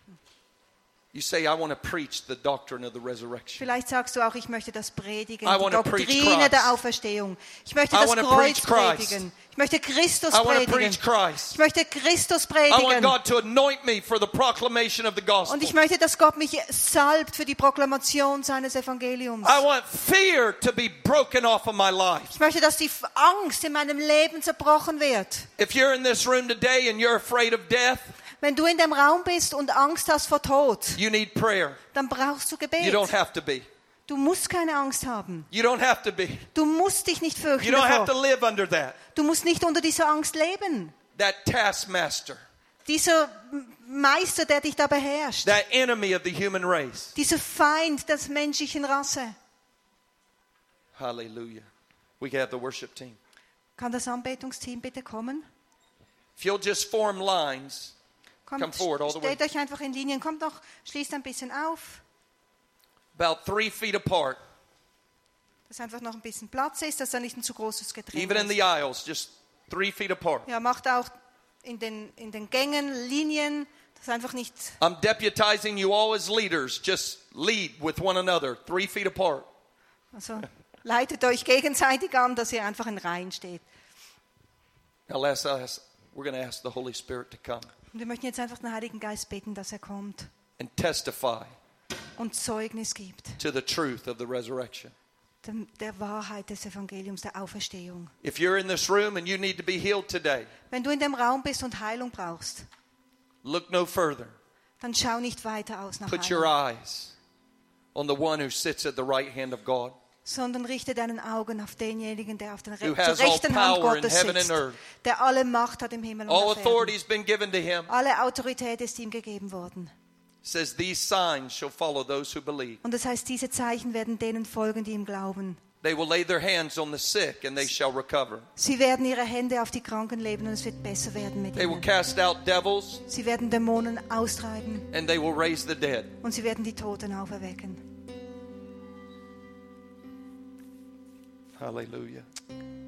You say, I want to preach the doctrine of the resurrection. Vielleicht sagst du auch, ich möchte das predigen, I die wanna preach Doktrine Christ. der Auferstehung. Ich möchte I das wanna Kreuz preach Christ. predigen. Ich möchte Christus I want to predigen. preach Christ. Ich möchte Christus I want predigen. God to anoint me for the proclamation of the gospel. Und ich möchte, dass Gott mich salbt für die Proklamation seines Evangeliums. I want fear to be broken off of my life. Ich möchte, dass die Angst in meinem Leben zerbrochen wird. If you're in this room today and you're afraid of death, Wenn du in dem Raum bist und Angst hast vor Tod, you need prayer. dann brauchst du Gebet. You don't have to be. Du musst keine Angst haben. You don't have to be. Du musst dich nicht fürchten You don't have to davor. live under that. Du musst nicht unter dieser Angst leben. That taskmaster, Dieser Meister, der dich da beherrscht. that enemy of the human race. Dieser Feind der menschlichen Rasse. Hallelujah. We can have the worship team. Kann das Anbetungsteam bitte kommen? If you'll just form lines, Kommt, Come forward all the way. stellt euch einfach in Linien. Kommt doch, schließt ein bisschen auf. about three feet apart, Dass einfach noch ein bisschen Platz ist, dass da nicht ein zu großes Gedränge even in ist. the aisles, just three feet apart. Ja, macht auch in den, in den Gängen Linien, dass einfach nicht... I'm deputizing you all as leaders. Just lead with one another, three feet apart. Also leitet euch gegenseitig an, dass ihr einfach in Reihen steht. Now, let's ask, we're going to ask the Holy Spirit to come Und wir möchten jetzt einfach den Heiligen Geist bitten, dass er kommt and testify und Zeugnis gibt to the truth of the resurrection. der, der Wahrheit des Evangeliums, der Auferstehung. If you're in this room and you need to be healed today, Wenn du in dem Raum bist und Heilung brauchst, look no further. dann schau nicht weiter aus nach Put your Heilung, eyes on the one who sits at the right hand of God, sondern richte deinen Augen auf denjenigen, der auf der who Re- has zur all rechten Hand power in Gottes heaven and sitzt, earth. der alle Macht hat im Himmel und All auf authority Erden. has been given to him. Alle Autorität ist ihm gegeben worden. Says these signs shall follow those who believe. Und das heißt, diese Zeichen werden denen folgen, die ihm glauben. They will lay their hands on the sick and they shall recover. Sie werden ihre Hände auf die Kranken legen und es wird besser werden mit They will ihnen. cast out devils Sie werden Dämonen austreiben and they will raise the dead. und sie werden die Toten auferwecken. Hallelujah.